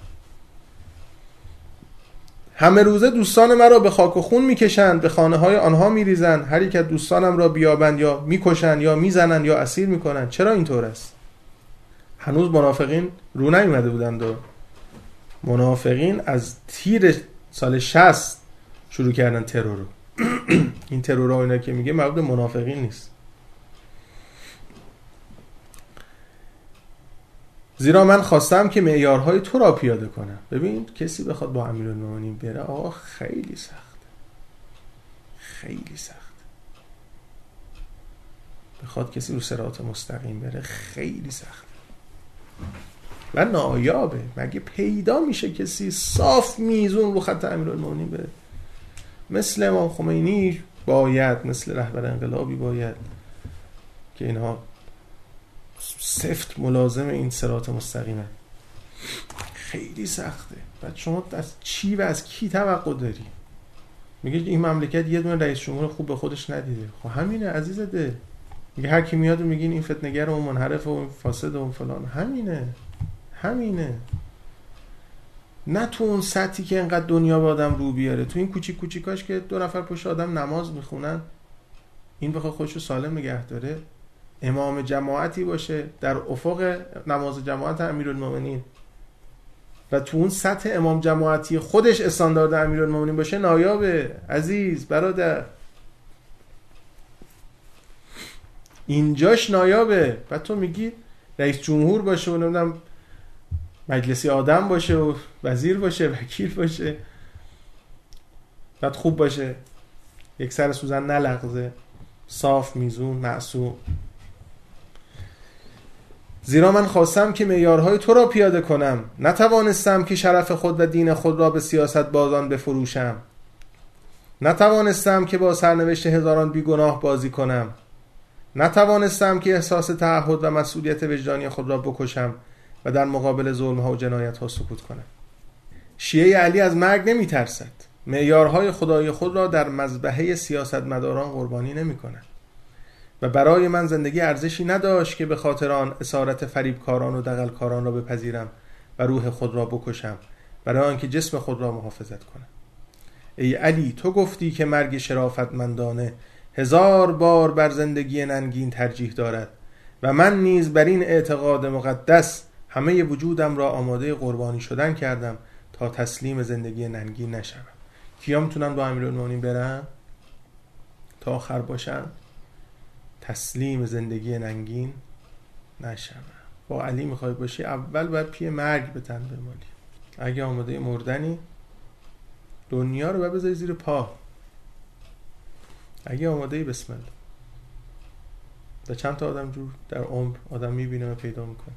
همه روزه دوستان مرا به خاک و خون میکشند، به خانه‌های آنها میریزند، هر یک از دوستانم را بیابند یا میکشند یا میزنند یا اسیر میکنند. چرا اینطور است؟ هنوز منافقین رو نیومده بودند و منافقین از تیر سال شصت شروع کردن ترور رو. این ترور ها اینا که میگه مربوط به منافقین نیست. زیرا من خواستم که معیارهای تو را پیاده کنم. ببین کسی بخواد با امیرالمومنین بره آقا خیلی سخت، خیلی سخت. بخواد کسی رو صراط مستقیم بره خیلی سخت و نایابه. مگه پیدا میشه کسی صاف میزون رو خط امیرالمومنین بره؟ مثل امام خمینی باید، مثل رهبر انقلابی باید که اینها سفت ملازم این صراط مستقیمه. خیلی سخته. بعد شما از چی و از کی توقع داری؟ میگه این مملکت یه دونه رئیس جمهور خوب به خودش ندیده. خب همینه عزیز ده. میگه هر کی میاد و میگین این فتنه‌گر و منحرف و فاسد و فلان، همینه همینه. نه تو اون سطحی که انقدر دنیا به آدم رو بیاره، تو این کوچیک کوچیکاش که دو نفر پشت آدم نماز میخونن، این بخواد خودشو سالم نگه داره، امام جماعتی باشه در افق نماز جماعت امیرالمومنین و تو اون سطح امام جماعتی خودش استاندارد امیرالمومنین باشه، نایابه عزیز برادر، اینجاش نایابه. بعد تو میگی رئیس جمهور باشه و نمیدونم مجلسی آدم باشه و وزیر باشه وکیل باشه، بعد خوب باشه، یک سر سوزن نلغزه، صاف میزون معصوم. زیرا من خواستم که معیارهای تو را پیاده کنم، نتوانستم که شرف خود و دین خود را به سیاست بازان بفروشم، نتوانستم که با سرنوشت هزاران بیگناه بازی کنم، نتوانستم که احساس تعهد و مسئولیت وجدانی خود را بکشم و در مقابل ظلم‌ها و جنایت‌ها سکوت کنم. شیعه علی از مرگ نمی ترسد، معیارهای خدای خود را در مذبحه سیاستمداران قربانی نمی کند و برای من زندگی ارزشی نداشت که به خاطر آن اسارت فریبکاران و دغلکاران را بپذیرم و روح خود را بکشم برای آنکه جسم خود را محافظت کنم. ای علی، تو گفتی که مرگ شرافتمندانه هزار بار بر زندگی ننگین ترجیح دارد و من نیز بر این اعتقاد مقدس همه وجودم را آماده قربانی شدن کردم تا تسلیم زندگی ننگین نشوم. کیا میتونن با امیرالمومنین برن تا آخر باشن؟ تسلیم زندگی ننگین نشوم. با علی میخوای باشی اول باید پی مرگ به تن بمالی. اگه آماده مردنی دنیا رو باید بذاری زیر پا، اگه آماده بسم الله. در چند تا آدم جور در عمر آدم میبینه و پیدا میکنه.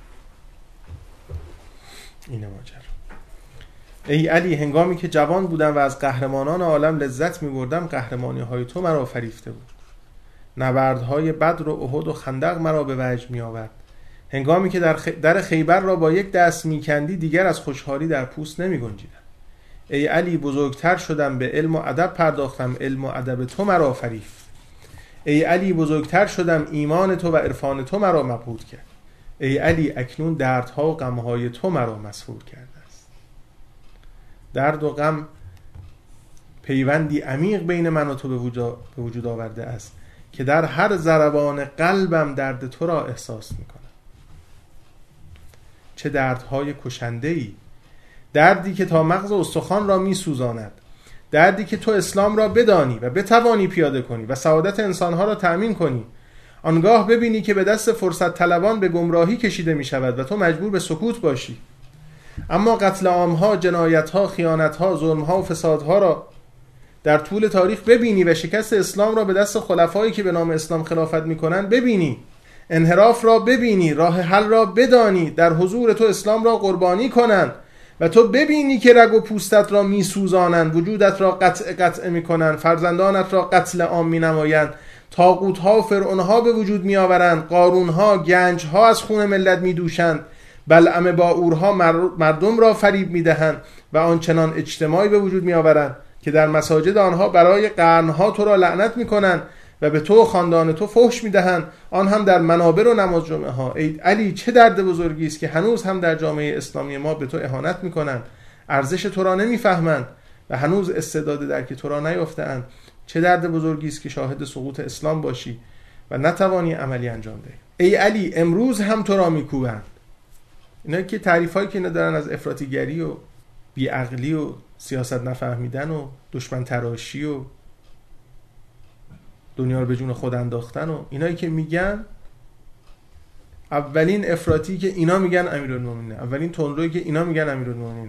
اینه ماجرا. ای علی، هنگامی که جوان بودم و از قهرمانان عالم لذت میبردم، قهرمانی های تو مرا فریفته بود. نبردهای بدر و احد و خندق مرا به وجد می آورد. هنگامی که در, خ... در خیبر را با یک دست میکندی، دیگر از خوشحالی در پوست نمی گنجیدم. ای علی، بزرگتر شدم، به علم و ادب پرداختم، علم و ادب تو مرا فریفت. ای علی، بزرگتر شدم، ایمان تو و عرفان تو مرا مبهوت کرد. ای علی، اکنون دردها و غمهای تو مرا مسحور کرده است. درد و غم پیوندی عمیق بین من و تو به وجود آورده است که در هر ضربان قلبم درد تو را احساس میکنم. چه دردهای کشنده‌ای، دردی که تا مغز استخوان را میسوزاند، دردی که تو اسلام را بدانی و بتوانی پیاده کنی و سعادت انسانها را تأمین کنی، آنگاه ببینی که به دست فرصت طلبان به گمراهی کشیده می شود و تو مجبور به سکوت باشی. اما قتل عامها، جنایتها، خیانتها، ظلمها و فسادها را در طول تاریخ ببینی و شکست اسلام را به دست خلفایی که به نام اسلام خلافت می کنند ببینی، انحراف را ببینی، راه حل را بدانی، در حضور تو اسلام را قربانی کنند و تو ببینی که رگ و پوستت را می سوزانند، وجودت را قطع قطع می کنند، فرزندانت را قتل عام می نمایند، طاغوت‌ها و فرعون‌ها به وجود می آورند، قارون‌ها، گنج‌ها از خون ملت می دوشند، بلعم باعورها مردم را فریب می دهند و آنچنان اجتماعی به وجود می آورند که در مساجد آنها برای قرنها تو را لعنت می کنند و به تو و خاندان تو فحش می دهند، آن هم در منابر و نماز جمعه ها. ای علی، چه درد بزرگی است که هنوز هم در جامعه اسلامی ما به تو اهانت می کنند، ارزش تو را نمی فهمند و هنوز استعداد درک تو را نیافته‌اند. چه درد بزرگی است که شاهد سقوط اسلام باشی و نتوانی عملی انجام دهی. ای علی، امروز هم تو را میکوبند. اینا که تعریفایی که اینا دارن از افراطیگری و بیعقلی و سیاست نفهمیدن و دشمن تراشی و دنیا رو به جون خود انداختن و اینایی که میگن، اولین افراطی که اینا میگن امیرالمومنینه، اولین تندرویی که اینا میگن امیرالمومنینه.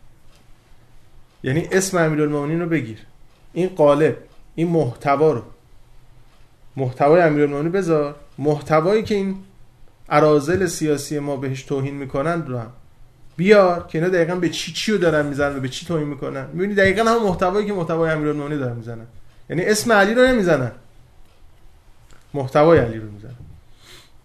یعنی اسم امیرالمومنین رو بگیر، این قالب، این محتوا رو، محتوای امیرالمومنین بذار، محتوایی که این اراذل سیاسی ما بهش توهین میکنن رو هم بیار که اینا دقیقاً به چی چی رو دارن میزنن و به چی توهین میکنن. میبینی دقیقاً هم محتوایی که محتوای امیرالمومنین دارن میزنن، یعنی اسم علی رو نمیزنن، محتوای علی رو میزنن،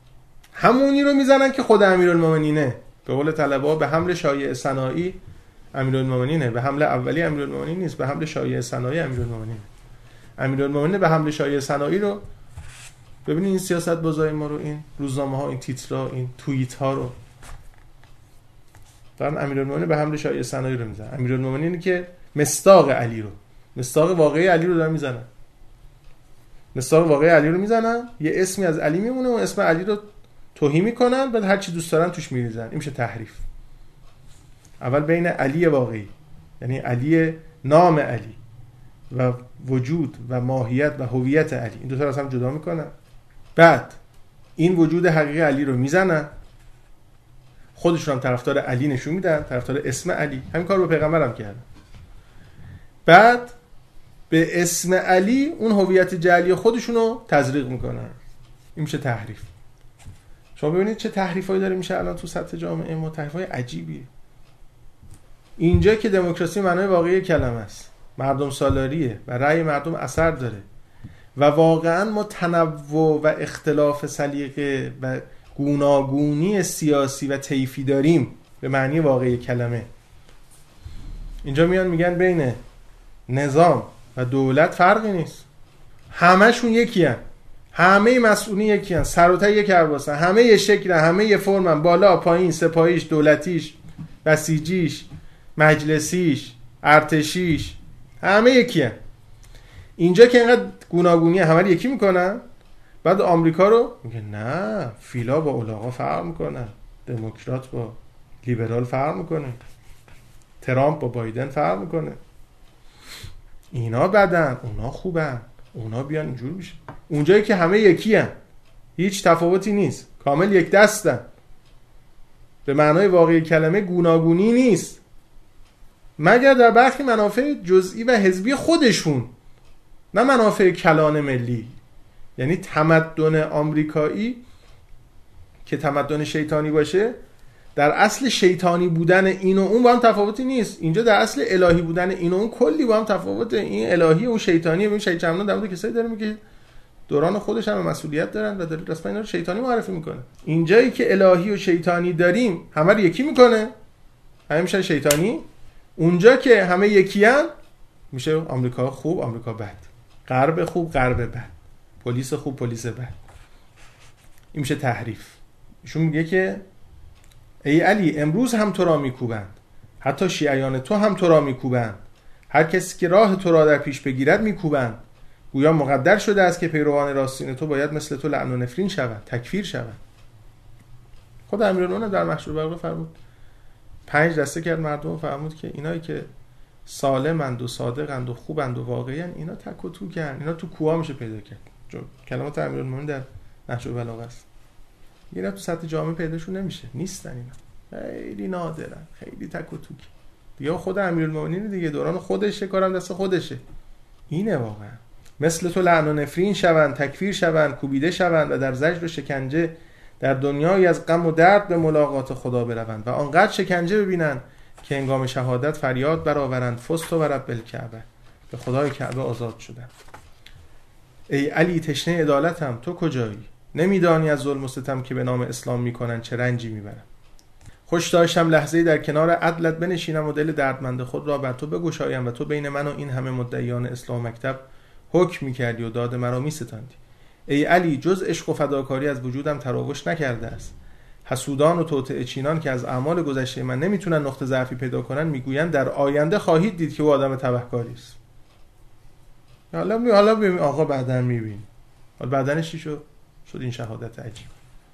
همونی رو میزنن که خود امیرالمومنینه. به قول طلبه‌ها به حمل شایعه صناعی امیرالمومنینه، به حمله اولی امیرالمومنین نیست، به حمله شایعه ثنایی امیرالمومنینه. امیرالمومنین به حمله شایعه ثنایی رو ببینید، این سیاست بازای ما رو، این روزنامه ها، این تیترها، این توییت ها رو دارن امیرالمومنین به حمله شایعه ثنایی رو میزنن. امیرالمومنینی که مصداق علی رو، مصداق واقعی علی رو دارن میزنن، مصداق واقعی علی رو میزنن، یه اسمی از علی میمونه و اسم علی رو توهین میکنن، بعد هر چی دوست دارن توش میریزن. این میشه تحریف. اول بین علی واقعی، یعنی علی نام علی و وجود و ماهیت و هویت علی، این دو تا رو از هم جدا میکنن. بعد این وجود حقیقی علی رو میزنن، خودشون هم طرفدار علی نشون میدن، طرفدار اسم علی. همین کار رو پیغمبر هم کردن. بعد به اسم علی اون هویت جعلی خودشون رو تزریق میکنن. این میشه تحریف. شما ببینید چه تحریفایی داره میشه الان تو سطح جامعه ما، تحریفای عجیبیه. اینجا که دموکراسی معنای واقعی کلمه است، مردم سالاریه و رأی مردم اثر داره و واقعا ما تنوع و اختلاف سلیقه و گوناگونی سیاسی و طیفی داریم به معنی واقعی کلمه. اینجا میان میگن بین نظام و دولت فرقی نیست، همه‌شون یکی هن. همه مسئولین یکی هن، سر و ته یک کرباسن، همه یه شکلن، همه یه فرمن، بالا پایین، سپاهیش، دولتیش، بسیجیش، مجلسیش، ارتشیش، همه یکی هن. اینجا که اینقدر گوناگونی همه رو یکی میکنن، بعد آمریکا رو میگه نه، فیلا با اولاغا فرق میکنه، دموکرات با لیبرال فرق میکنه، ترامپ با بایدن فرق میکنه، اینا بدن اونا خوبن، اونا بیان اینجور میشه. اونجایی که همه یکی هن، هیچ تفاوتی نیست، کامل یک دستن، به معنای واقعی کلمه گوناگونی نیست، مگر در برخی منافع جزئی و حزبی خودشون، نه منافع کلان ملی. یعنی تمدن آمریکایی که تمدن شیطانی باشه، در اصل شیطانی بودن این و اون با هم تفاوتی نیست. اینجا در اصل الهی بودن این و اون کلی با هم تفاوته. این الهی و اون شیطانی. ببین شیخ جمعنا در مورد کسایی داره میگه دوران خودش هم مسئولیت دارن و داره رسما اینا رو شیطانی معرفی میکنه. اینجایی که الهی و شیطانی داریم همه رو یکی میکنه، همه میشن شیطانی. اونجا که همه یکی ان میشه آمریکا خوب، آمریکا بد، غرب خوب، غرب بد، پلیس خوب، پلیس بد. این میشه تحریف. ایشون میگه که ای علی، امروز هم تو را میکوبند، حتی شیعیان تو هم تو را میکوبند، هر کسی که راه تو را در پیش بگیرد میکوبند. گویا مقدر شده است که پیروان راستین تو باید مثل تو لعن و نفرین شوند، تکفیر شوند. خود امیرالمومنین در محشور بلقا فرمود، پنج دسته کرد مردم، فرمود که اینایی که سالمند و صادقند و خوبند و واقعی‌اند، اینا تک و توکن، اینا تو کوها میشه پیدا کرد. چون کلمات امیرالمومنین در محشور بلقا است. اینا تو سطح جامعه پیداشون نمیشه، نیستن، اینا خیلی نادرن، خیلی تک و توک. دیگه خود امیرالمومنین دیگه دوران خودشه، کارم دست خودشه. اینه واقعا. مثل تو لعن و نفرین شوند، تکفیر شوند، کوبیده شوند و در زجر و شکنجه در دنیایی از غم و درد به ملاقات خدا بروند و آنقدر شکنجه ببینند که هنگام شهادت فریاد برآورند فزت و رب الکعبه، به خدای کعبه آزاد شدند. ای علی تشنه عدالتم، تو کجایی؟ نمیدانی از ظلم و ستم که به نام اسلام میکنن چه رنجی میبرم. خوش داشتم لحظه‌ای در کنار عدلت بنشینم و دل دردمند خود را بر تو بگشایم و تو بین من و این همه مدعیان اسلام مکتب حکم میکردی و داد مرا میستاندی. ای علی، جز عشق و فداکاری از وجودم تراوش نکرده است. حسودان و توطئه چینان که از اعمال گذشته من نمیتونن نقطه ضعفی پیدا کنن میگویند در آینده خواهید دید که او آدم تبهکاری است. حالا می حالا ببین آقا بعدن میبین. حالا بعدنش چی شد؟ شد این شهادت عجیب.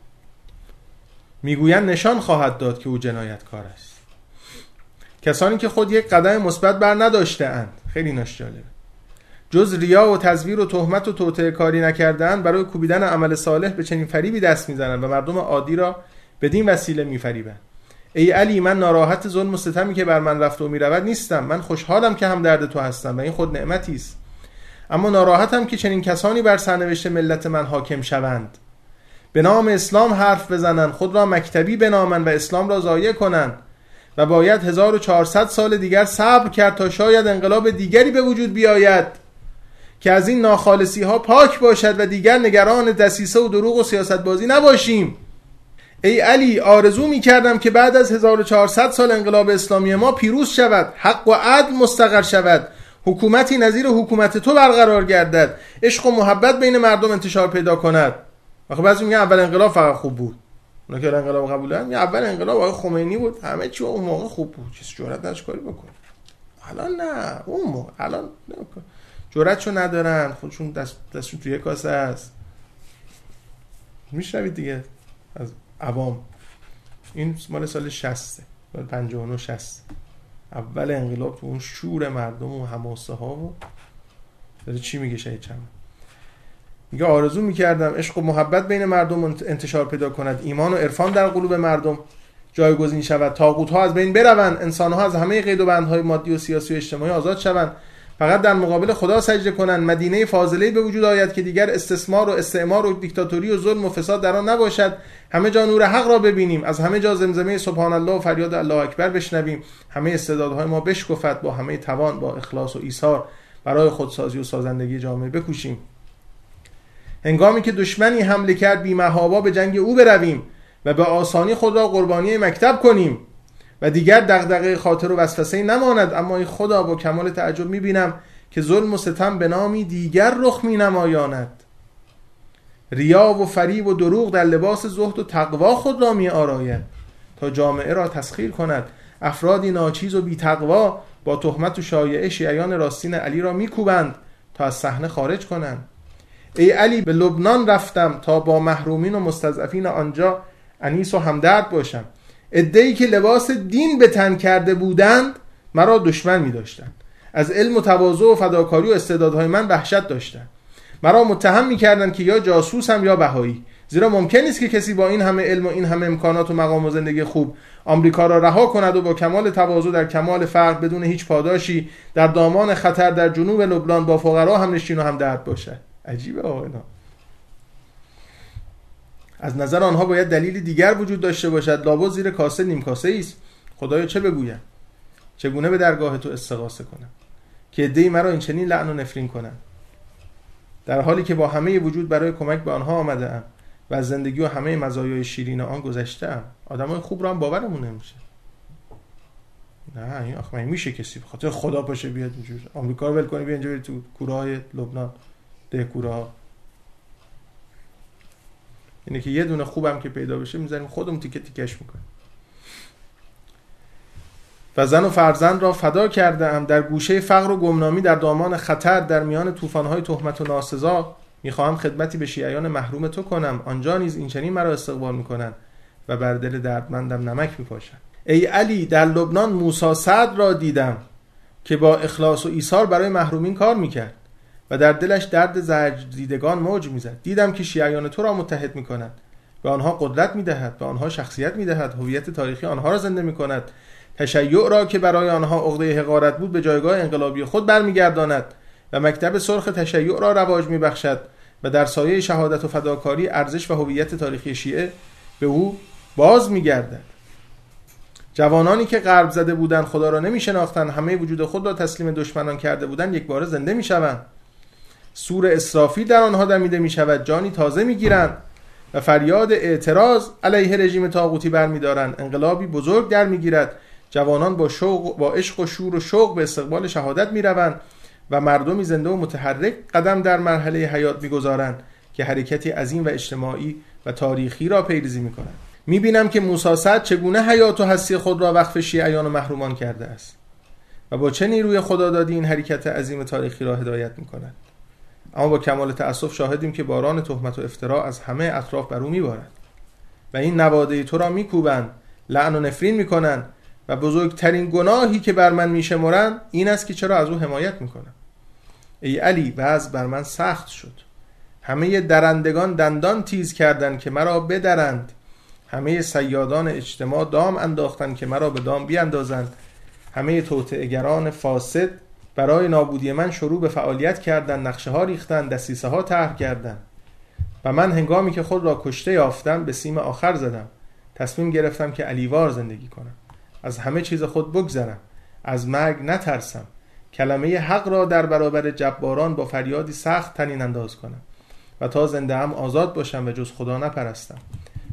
میگویند نشان خواهد داد که او جنایتکار است. کسانی که خود یک قدم مثبت بر نداشته اند، خیلی ناش جالبه، جز ریا و تزویر و تهمت و توطئه کاری نکردند، برای کوبیدن عمل صالح به چنین فریبی دست میزنند و مردم عادی را بدین وسیله میفریبند. ای علی، من ناراحت ظلم و ستمی که بر من رفت و میرود نیستم، من خوشحالم که هم درد تو هستم و این خود نعمتی است. اما ناراحتم که چنین کسانی بر سرنوشت ملت من حاکم شوند، به نام اسلام حرف بزنند، خود را مکتبی بنامند و اسلام را ضایع کنند و باید هزار و چهارصد سال دیگر صبر کرد تا شاید انقلاب دیگری به وجود بیاید که از این ناخالصی ها پاک باشد و دیگر نگران دسیسه و دروغ و سیاست بازی نباشیم. ای علی آرزو میکردم که بعد از هزار و چهارصد سال انقلاب اسلامی ما پیروز شود، حق و عدل مستقر شود، حکومتی نظیر حکومت تو برقرار گردد، عشق و محبت بین مردم انتشار پیدا کند. آخه بعضی میگن اول انقلاب فقط خوب بود، اونا که انقلاب قبول دارن اول انقلاب آقای خمینی بود همه چی اون موقع خوب بود، چیز جرأت نداشت کاری بکنه. الان نه، اون موقع الان جرأتشو ندارن، خودشون دست دستشون توی کاسه است. میشنوید دیگه از عوام. این مال سال شصت، سال پنجاه و نه شصت، اول انقلاب تو اون شور مردم و حماسه ها و داره چی میگه شهید چمن؟ میگه آرزو میکردم عشق و محبت بین مردم انتشار پیدا کند، ایمان و عرفان در قلوب مردم جایگزین شود، طاغوت ها از بین بروند، انسان ها از همه قید و بندهای مادی و سیاسی و اجتماعی آزاد شوند، فقط در مقابل خدا سجده کنند، مدینه فاضله به وجود آید که دیگر استثمار و استعمار و دیکتاتوری و ظلم و فساد در آن نباشد، همه جا نور حق را ببینیم، از همه جا زمزمه سبحان الله و فریاد الله اکبر بشنویم، همه استعدادهای ما بشکفد، با همه توان با اخلاص و ایثار برای خودسازی و سازندگی جامعه بکوشیم. هنگامی که دشمنی حمله کرد بی محابا به جنگ او برویم و به آسانی خود را قربانی مکتب کنیم و دیگر دغدغه خاطر و وسوسه نماند. اما ای خدا با کمال تعجب میبینم که ظلم و ستم به نامی دیگر رخ می نمایاند، ریا و فریب و دروغ در لباس زهد و تقوا خود را می آراید تا جامعه را تسخیر کند. افرادی ناچیز و بی تقوا با تهمت و شایعه شیعیان راستین علی را میکوبند تا از صحنه خارج کنند. ای علی به لبنان رفتم تا با محرومین و مستضعفین آنجا انیس و همدرد باشم. عده‌ای که لباس دین به تن کرده بودند مرا دشمن می داشتند، از علم و تواضع و فداکاری و استعدادهای من وحشت داشتند، مرا متهم می کردند که یا جاسوسم یا بهایی، زیرا ممکن نیست که کسی با این همه علم و این همه امکانات و مقام و زندگی خوب آمریکا را رها کند و با کمال تواضع در کمال فقر بدون هیچ پاداشی در دامان خطر در جنوب لبنان با فقرا هم نشین و هم درد باشد. عجیبه آقا اینا. از نظر آنها باید دلیلی دیگر وجود داشته باشد، لابد زیر کاسه نیم کاسه ایست. خدایا چه بگویم؟ چگونه به درگاه تو استغاثه کنم که عده‌ای مرا این چنین لعن و نفرین کنند، در حالی که با همه وجود برای کمک به آنها آمده ام و از زندگی و همه مزایای شیرین آن گذشته ام. آدمای خوب را هم باورمون نمیشه. نه این آخه من میشه کسی به خاطر خدا باشه بیاد اینجور آمریکا رو ول کنه بیا اینجا تو کوره‌های لبنان، ده کوره‌ها. اینه که یه دونه خوبم که پیدا بشه میذاریم خودمون تیکه تیکش میکنیم. و زن و فرزند را فدا کرده ام در گوشه فقر و گمنامی، در دامان خطر، در میان طوفان‌های تهمت و ناسزا میخواهم خدمتی به شیعیان محروم تو کنم. آنجا نیز این چنین مرا استقبال میکنند و بر دل دردمندم نمک میپاشند. ای علی در لبنان موسی سعد را دیدم که با اخلاص و ایثار برای محرومین کار میکرد و در دلش درد زجر دیدگان موج میزد. دیدم که شیعیان تو را متحد میکند، به آنها قدرت میدهد، به آنها شخصیت میدهد، هویت تاریخی آنها را زنده میکند، تشیع را که برای آنها عقده حقارت بود به جایگاه انقلابی خود برمیگرداند و مکتب سرخ تشیع را رواج میبخشد و در سایه شهادت و فداکاری ارزش و هویت تاریخی شیعه به او باز میگردد. جوانانی که غرب زده بودند، خدا را نمیشناختند، همه وجود خود را تسلیم دشمنان کرده بودند، یک بار زنده میشوند. سور اسرافیل در آنها دمیده میشود، جانی تازه میگیرند و فریاد اعتراض علیه رژیم طاغوتی برمیدارند. انقلابی بزرگ در میگیرد. جوانان با شوق، با عشق و شور و شوق به استقبال شهادت میروند و مردمی زنده و متحرک قدم در مرحله حیات میگذارند که حرکتی عظیم و اجتماعی و تاریخی را پیریزی میکنند. میبینم که موسی سعد چگونه حیات و هستی خود را وقف شیعیان و محرومان کرده است و با چه نیروی خدادادی این حرکت عظیم تاریخی را هدایت میکند. اما با کمال تأسف شاهدیم که باران تهمت و افترا از همه اطراف بر او میبارد و این نواده تو را میکوبند، لعن و نفرین میکنند و بزرگترین گناهی که بر من میشمرند این است که چرا از او حمایت میکنم. ای علی وضع بر من سخت شد، همه درندگان دندان تیز کردند که مرا بدرند، همه صیادان اجتماع دام انداختند که مرا به دام بیاندازند، همه توطئه‌گران فاسد برای نابودی من شروع به فعالیت کردند، نقشه ها ریختند، دسیسه ها طرح کردند و من هنگامی که خود را کشته یافتم به سیم آخر زدم. تصمیم گرفتم که علیوار زندگی کنم، از همه چیز خود بگذرم، از مرگ نترسم، کلمه حق را در برابر جباران با فریادی سخت تنین انداز کنم و تا زنده ام آزاد باشم و جز خدا نپرستم.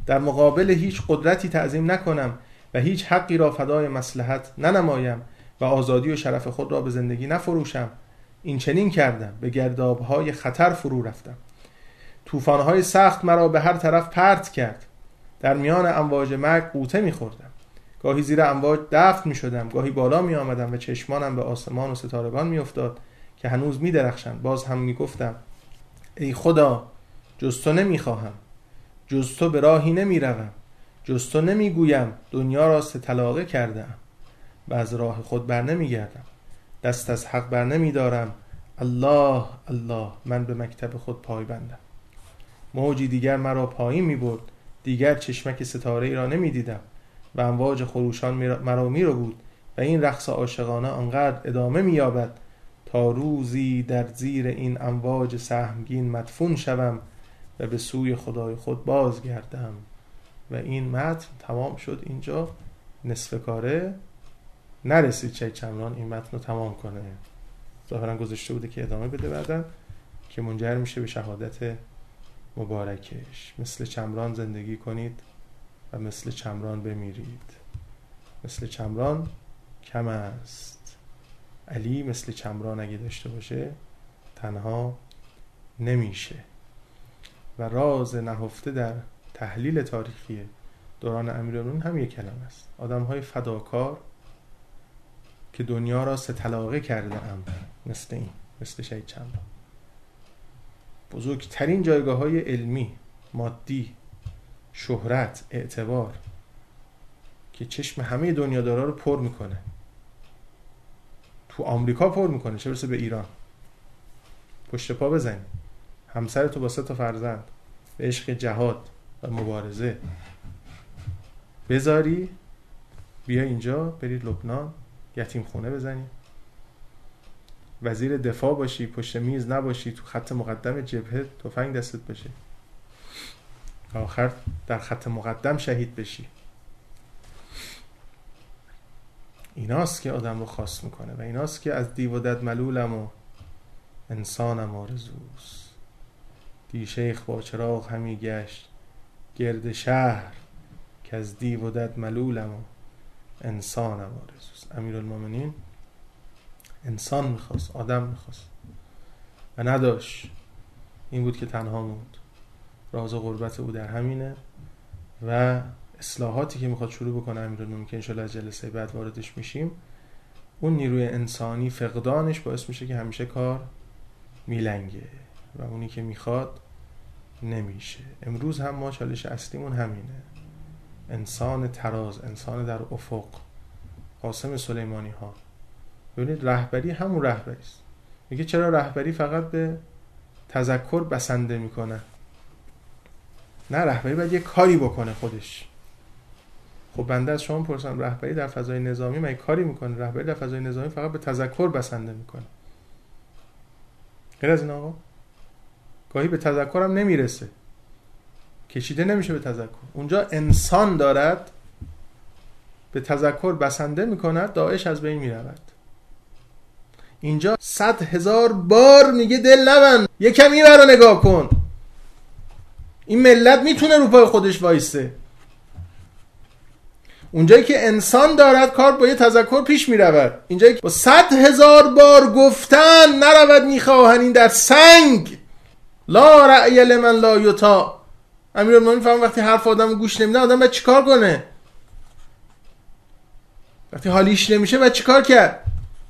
در مقابل هیچ قدرتی تعظیم نکنم و هیچ حقی را فدای مصلحت ننمایم و آزادی و شرف خود را به زندگی نفروشم. این چنین کردم، به گرداب‌های خطر فرو رفتم. طوفان‌های سخت مرا به هر طرف پرت کرد. در میان امواج مرگ غوطه می‌خوردم. گاهی زیر امواج دفن می‌شدم، گاهی بالا می‌آمدم و چشمانم به آسمان و ستارگان می‌افتاد که هنوز می‌درخشند. باز هم می‌گفتم ای خدا، جز تو نمی‌خواهم، جز تو به راهی نمی‌روم، جز تو نمی‌گویم دنیا را ستلاقه کرده‌ام و از راه خود بر نمی‌گردم، دست از حق بر نمی‌دارم. الله الله، من به مکتب خود پای بندم. موجی دیگر مرا پایین می‌برد، دیگر چشمک ستاره‌ای را نمی‌دیدم و امواج خروشان مرا می‌رو بود و این رقص عاشقانه آنقدر ادامه می‌یابد تا روزی در زیر این امواج سهمگین مدفون شوم و به سوی خدای خود بازگردم. و این متن تمام شد. اینجا نصف کاره نرسید شهید چمران این متن رو تمام کنه. ظاهرا گذاشته بوده که ادامه بده بعدن، که منجر میشه به شهادت مبارکش. مثل چمران زندگی کنید و مثل چمران بمیرید. مثل چمران کم است. علی مثل چمران اگه داشته باشه تنها نمیشه. و راز نهفته در تحلیل تاریخی دوران امیرالمومنین هم یک کلمه است: آدم‌های فداکار که دنیا را ستلاقه کرده ام، مثل این، مثل شهید چمران. بزرگترین جایگاه‌های علمی، مادی، شهرت، اعتبار که چشم همه دنیادارا رو پر میکنه، تو آمریکا پر میکنه، چه برسه به ایران. پشت پا بزنی همسر تو با سه تا فرزند به عشق جهاد و مبارزه بذاری، بیا اینجا، بری لبنان یتیم خونه بزنی، وزیر دفاع باشی، پشت میز نباشی، تو خط مقدم جبهه تفنگ دستت باشه، آخر در خط مقدم شهید بشی. ایناست که آدم رو خاص میکنه و ایناست که از دیو و دد ملولم و انسانم آرزوست. دی شیخ با چراغ همی گشت گرد شهر، که از دیو و دد ملولم و انسانم آرزوست. امیرالمومنین انسان میخواست، آدم میخواست و نداشت. این بود که تنها موند. راز غربت او در همینه و اصلاحاتی که میخواد شروع بکنه امیرالمومنین، که انشالله از جلسه بعد واردش میشیم، اون نیروی انسانی فقدانش باعث میشه که همیشه کار میلنگه و اونی که میخواد نمیشه. امروز هم ما چالش اصلیمون همینه: انسان تراز، انسان در افق. قاسم سلیمانی ها، ببینید رهبری همون رهبری است. میگه چرا رهبری فقط به تذکر بسنده میکنه؟ نه، رهبری باید یه کاری بکنه خودش. خب بنده از شما پرسم، رهبری در فضای نظامی مگه کاری میکنه؟ رهبری در فضای نظامی فقط به تذکر بسنده میکنه. غیر از این آقا گاهی به تذکر هم نمیرسه، کشیده نمیشه به تذکر. اونجا انسان دارد به تذکر بسنده میکند، داعش از بین میرود. اینجا صد هزار بار میگه دل نبند، یکم این رو نگاه کن، این ملت میتونه رو پای خودش وایسته. اونجایی که انسان دارد کار با یه تذکر پیش میرود، اینجایی که با صد هزار بار گفتن نرود میخواهن در سنگ. لا رأی لمن لا یطاع. امیرالمومنین فهم وقتی حرف آدم گوش نمیده آدم باید چیکار کنه؟ وقتی حالیش نمیشه باید چیکار کرد؟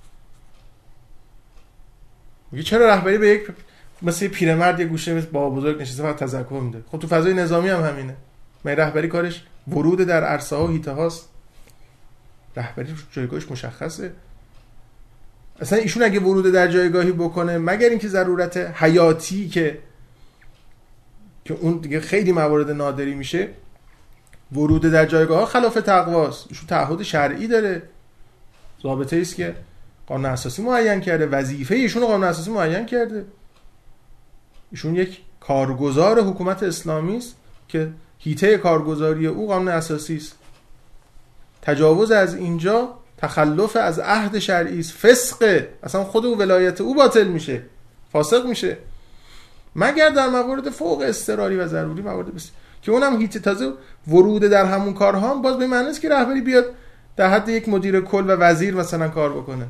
میگه چرا رهبری به یک مثل پیرمرد یه گوشه مثل بابا بزرگ نشسته فقط تذکر میده؟ خب تو فضای نظامی هم همینه. من رهبری کارش ورود در عرصه ها و حیطه هاست. رهبری جایگاهش مشخصه. اصلا ایشون اگه ورود در جایگاهی بکنه، مگر اینکه ضرورت حیاتی که که اون دیگه خیلی موارد نادری میشه، ورود در جایگاه ها خلاف تقواست. ایشون تعهد شرعی داره، ضابطه ایست که قانون اساسی معین کرده، وظیفه ایشون قانون اساسی معین کرده. ایشون یک کارگزار حکومت اسلامی است که حیطه کارگزاری او قانون اساسی است. تجاوز از اینجا تخلف از عهد شرعی است، فسق، اصلا خود او ولایت او باطل میشه، فاسق میشه، مگر در موارد فوق اضطراری و ضروری، موارد بس که اونم هیچ تازه ورود در همون کارها هم باز به معنی است که رهبری بیاد در حد یک مدیر کل و وزیر مثلا کار بکنه.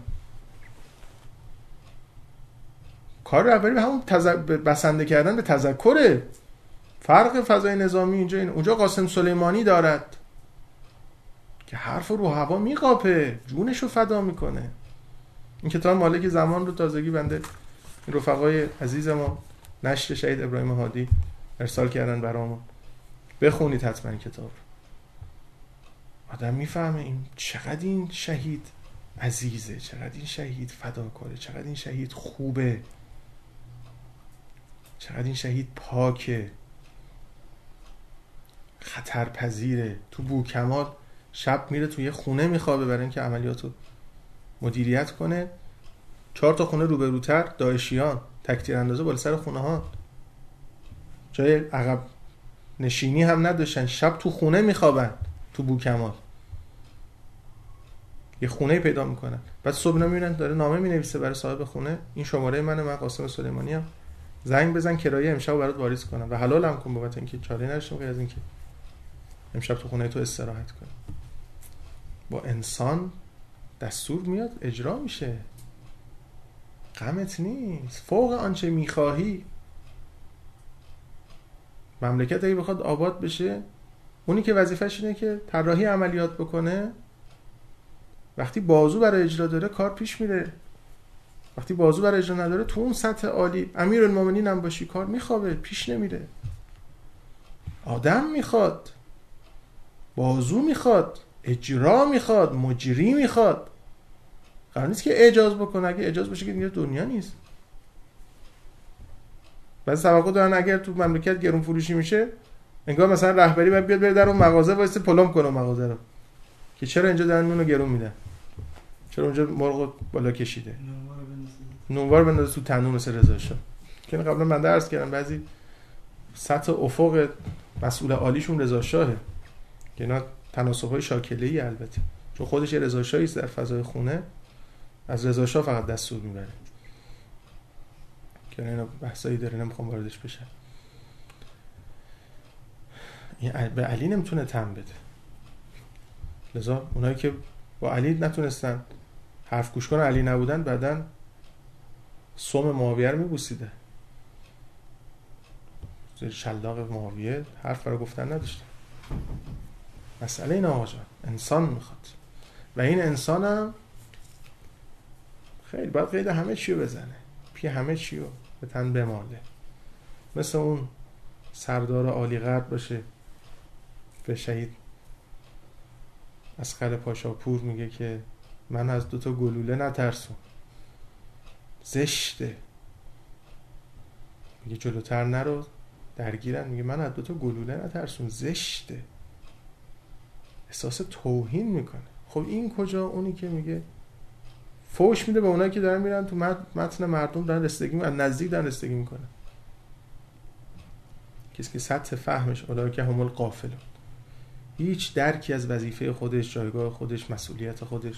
کار رهبری به همون تز... بسنده کردن به تذکره. فرق فضای نظامی اینجا این اونجا قاسم سلیمانی دارد که حرف رو هوا میقاپه، جونشو فدا میکنه. این کتاب مالک زمان رو تازگی بنده این رفقای عزیزمون نشر شهید ابراهیم هادی ارسال کردن برامون، بخونید حتما این کتاب. آدم میفهمه این چقدر این شهید عزیزه، چقدر این شهید فداکاره، چقدر این شهید خوبه، چقدر این شهید پاکه، خطرپذیره. تو بوکمال شب میره توی خونه میخوابه برای اینکه عملیاتو مدیریت کنه. چهار تا خونه روبروتر داعشیان تکتیر اندازه بالا سر خونه ها، جای عقب نشینی هم نداشتن، شب تو خونه میخوابن. تو بوکمال یه خونه پیدا میکنن، بعد صبح میبینن داره نامه مینویسه برای صاحب خونه، این شماره منه، من قاسم سلیمانی ام، زنگ بزن کرایه امشب برات واریز کنم و حلالم کن بابت اینکه چاره نداشتم غیر از اینکه امشب تو خونه تو استراحت کن. با انسان دستور میاد اجرا میشه، غمت نیست، فوق آنچه میخواهی. مملکت اگه بخواد آباد بشه، اونی که وظیفه‌ش اینه که طراحی عملیات بکنه، وقتی بازو برای اجرا داره کار پیش میره، وقتی بازو برای اجرا نداره تو اون سطح عالی امیرالمومنین هم باشی کار میخوابه، پیش نمیره. آدم میخواد، بازو میخواد، اجرا میخواد، مجری میخواد. قرار نیست که اجاز بکنه، اگه اجاز بشه که دیگه دنیا نیست. بعضی توقع دارن اگر تو مملکت گرون فروشی میشه، انگار مثلا رهبری باید بیاد بره در اون مغازه واسه پلم کنه مغازه رو، که چرا اینجا دارن نونو گرون میدن، چرا اونجا مرغ بالا کشیده، نونوار بندازه تو تنور مثل رضا شاه. که قبلا من درس کردم بعضی سطح افق مسئول عالیشون رضا شاهه، که اینا تناسب‌های شاکله‌ای البته، چون خودش یه رضا شاهی است در فضای خونه، از رضا شاه فقط دستور میبره. که اینا بحثایی داره نمیخوام واردش بشم. این به علی نمیتونه تن بده، لذا اونایی که با علی نتونستن حرف گوش کنن، علی نبودن، بعدن سم معاویه رو میبوسیده. زیر شلاق معاویه حرف برای گفتن نداشته. مسئله این آقا جان انسان میخواد، و این انسان هم خیلی باید قید همه چی رو بزنه، پی همه چی رو به تن بماله، مثل اون سردار عالی قدر باشه. به شهید اصغر پاشاپور میگه که من از دوتا گلوله نترسم، زشته. میگه جلوتر نرو درگیرن، میگه من از دوتا گلوله نترسم، زشته. احساس توهین میکنه. خب این کجا؟ اونی که میگه فوش میده به اونایی که دارن میرن تو متن مردم دارن رسیدگی میکنن، نزدیک دارن رسیدگی میکنن. کسی که سطح فهمش اولئک هم الغافلون، هیچ درکی از وظیفه خودش، جایگاه خودش، مسئولیت خودش،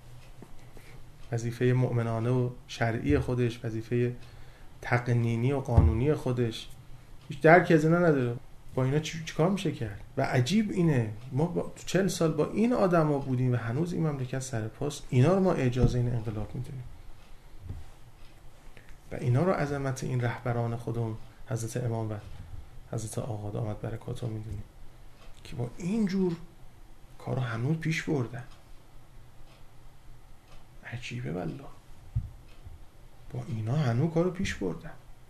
وظیفه مؤمنانه و شرعی خودش، وظیفه تقنینی و قانونی خودش، هیچ درکی از اینا نداره. با اینا چی چیکار میشه کرد؟ و عجیب اینه ما با تو چهل سال با این آدما بودیم و هنوز این مملکت سر پاست، اینا رو ما اجازه این انقلاب میدونیم و اینا رو عظمت این رهبران خودمون حضرت امام و حضرت آقا دامت برکاتهم میدونیم که با این جور کارو هنوز پیش بردن. عجیبه والله، با اینا هنوز کارو پیش بردن.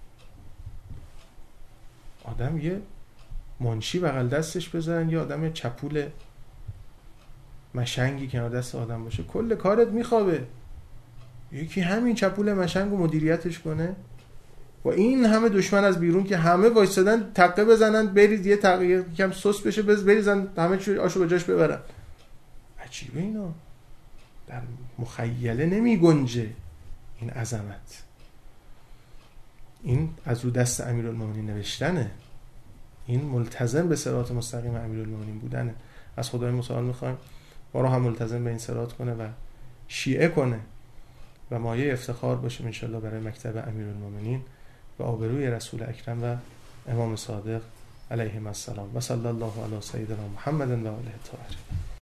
آدم یه منشی بغل دستش بذارن، یا آدم چپول مشنگی کنار دست آدم باشه، کل کارت میخوابه. یکی همین چپول مشنگو مدیریتش کنه با این همه دشمن از بیرون که همه وایسادن تقه بزنن، برید یه تقه یکم سس بشه بز بریزن همه چی آشو به جاش ببرن. عجیبه اینا، در مخیله نمی گنجه این عظمت. این از رو دست امیرالمومنین نوشتنه، این ملتزم به صراط مستقیم امیرالمومنین بودنه. از خدای متعال میخوایم ما رو هم ملتزم به این صراط کنه و شیعه کنه و مایه افتخار باشیم انشالله برای مکتب امیرالمومنین و آبروی رسول اکرم و امام صادق علیهم السلام و صلی الله علی سیدنا محمد و آله الطاهرین.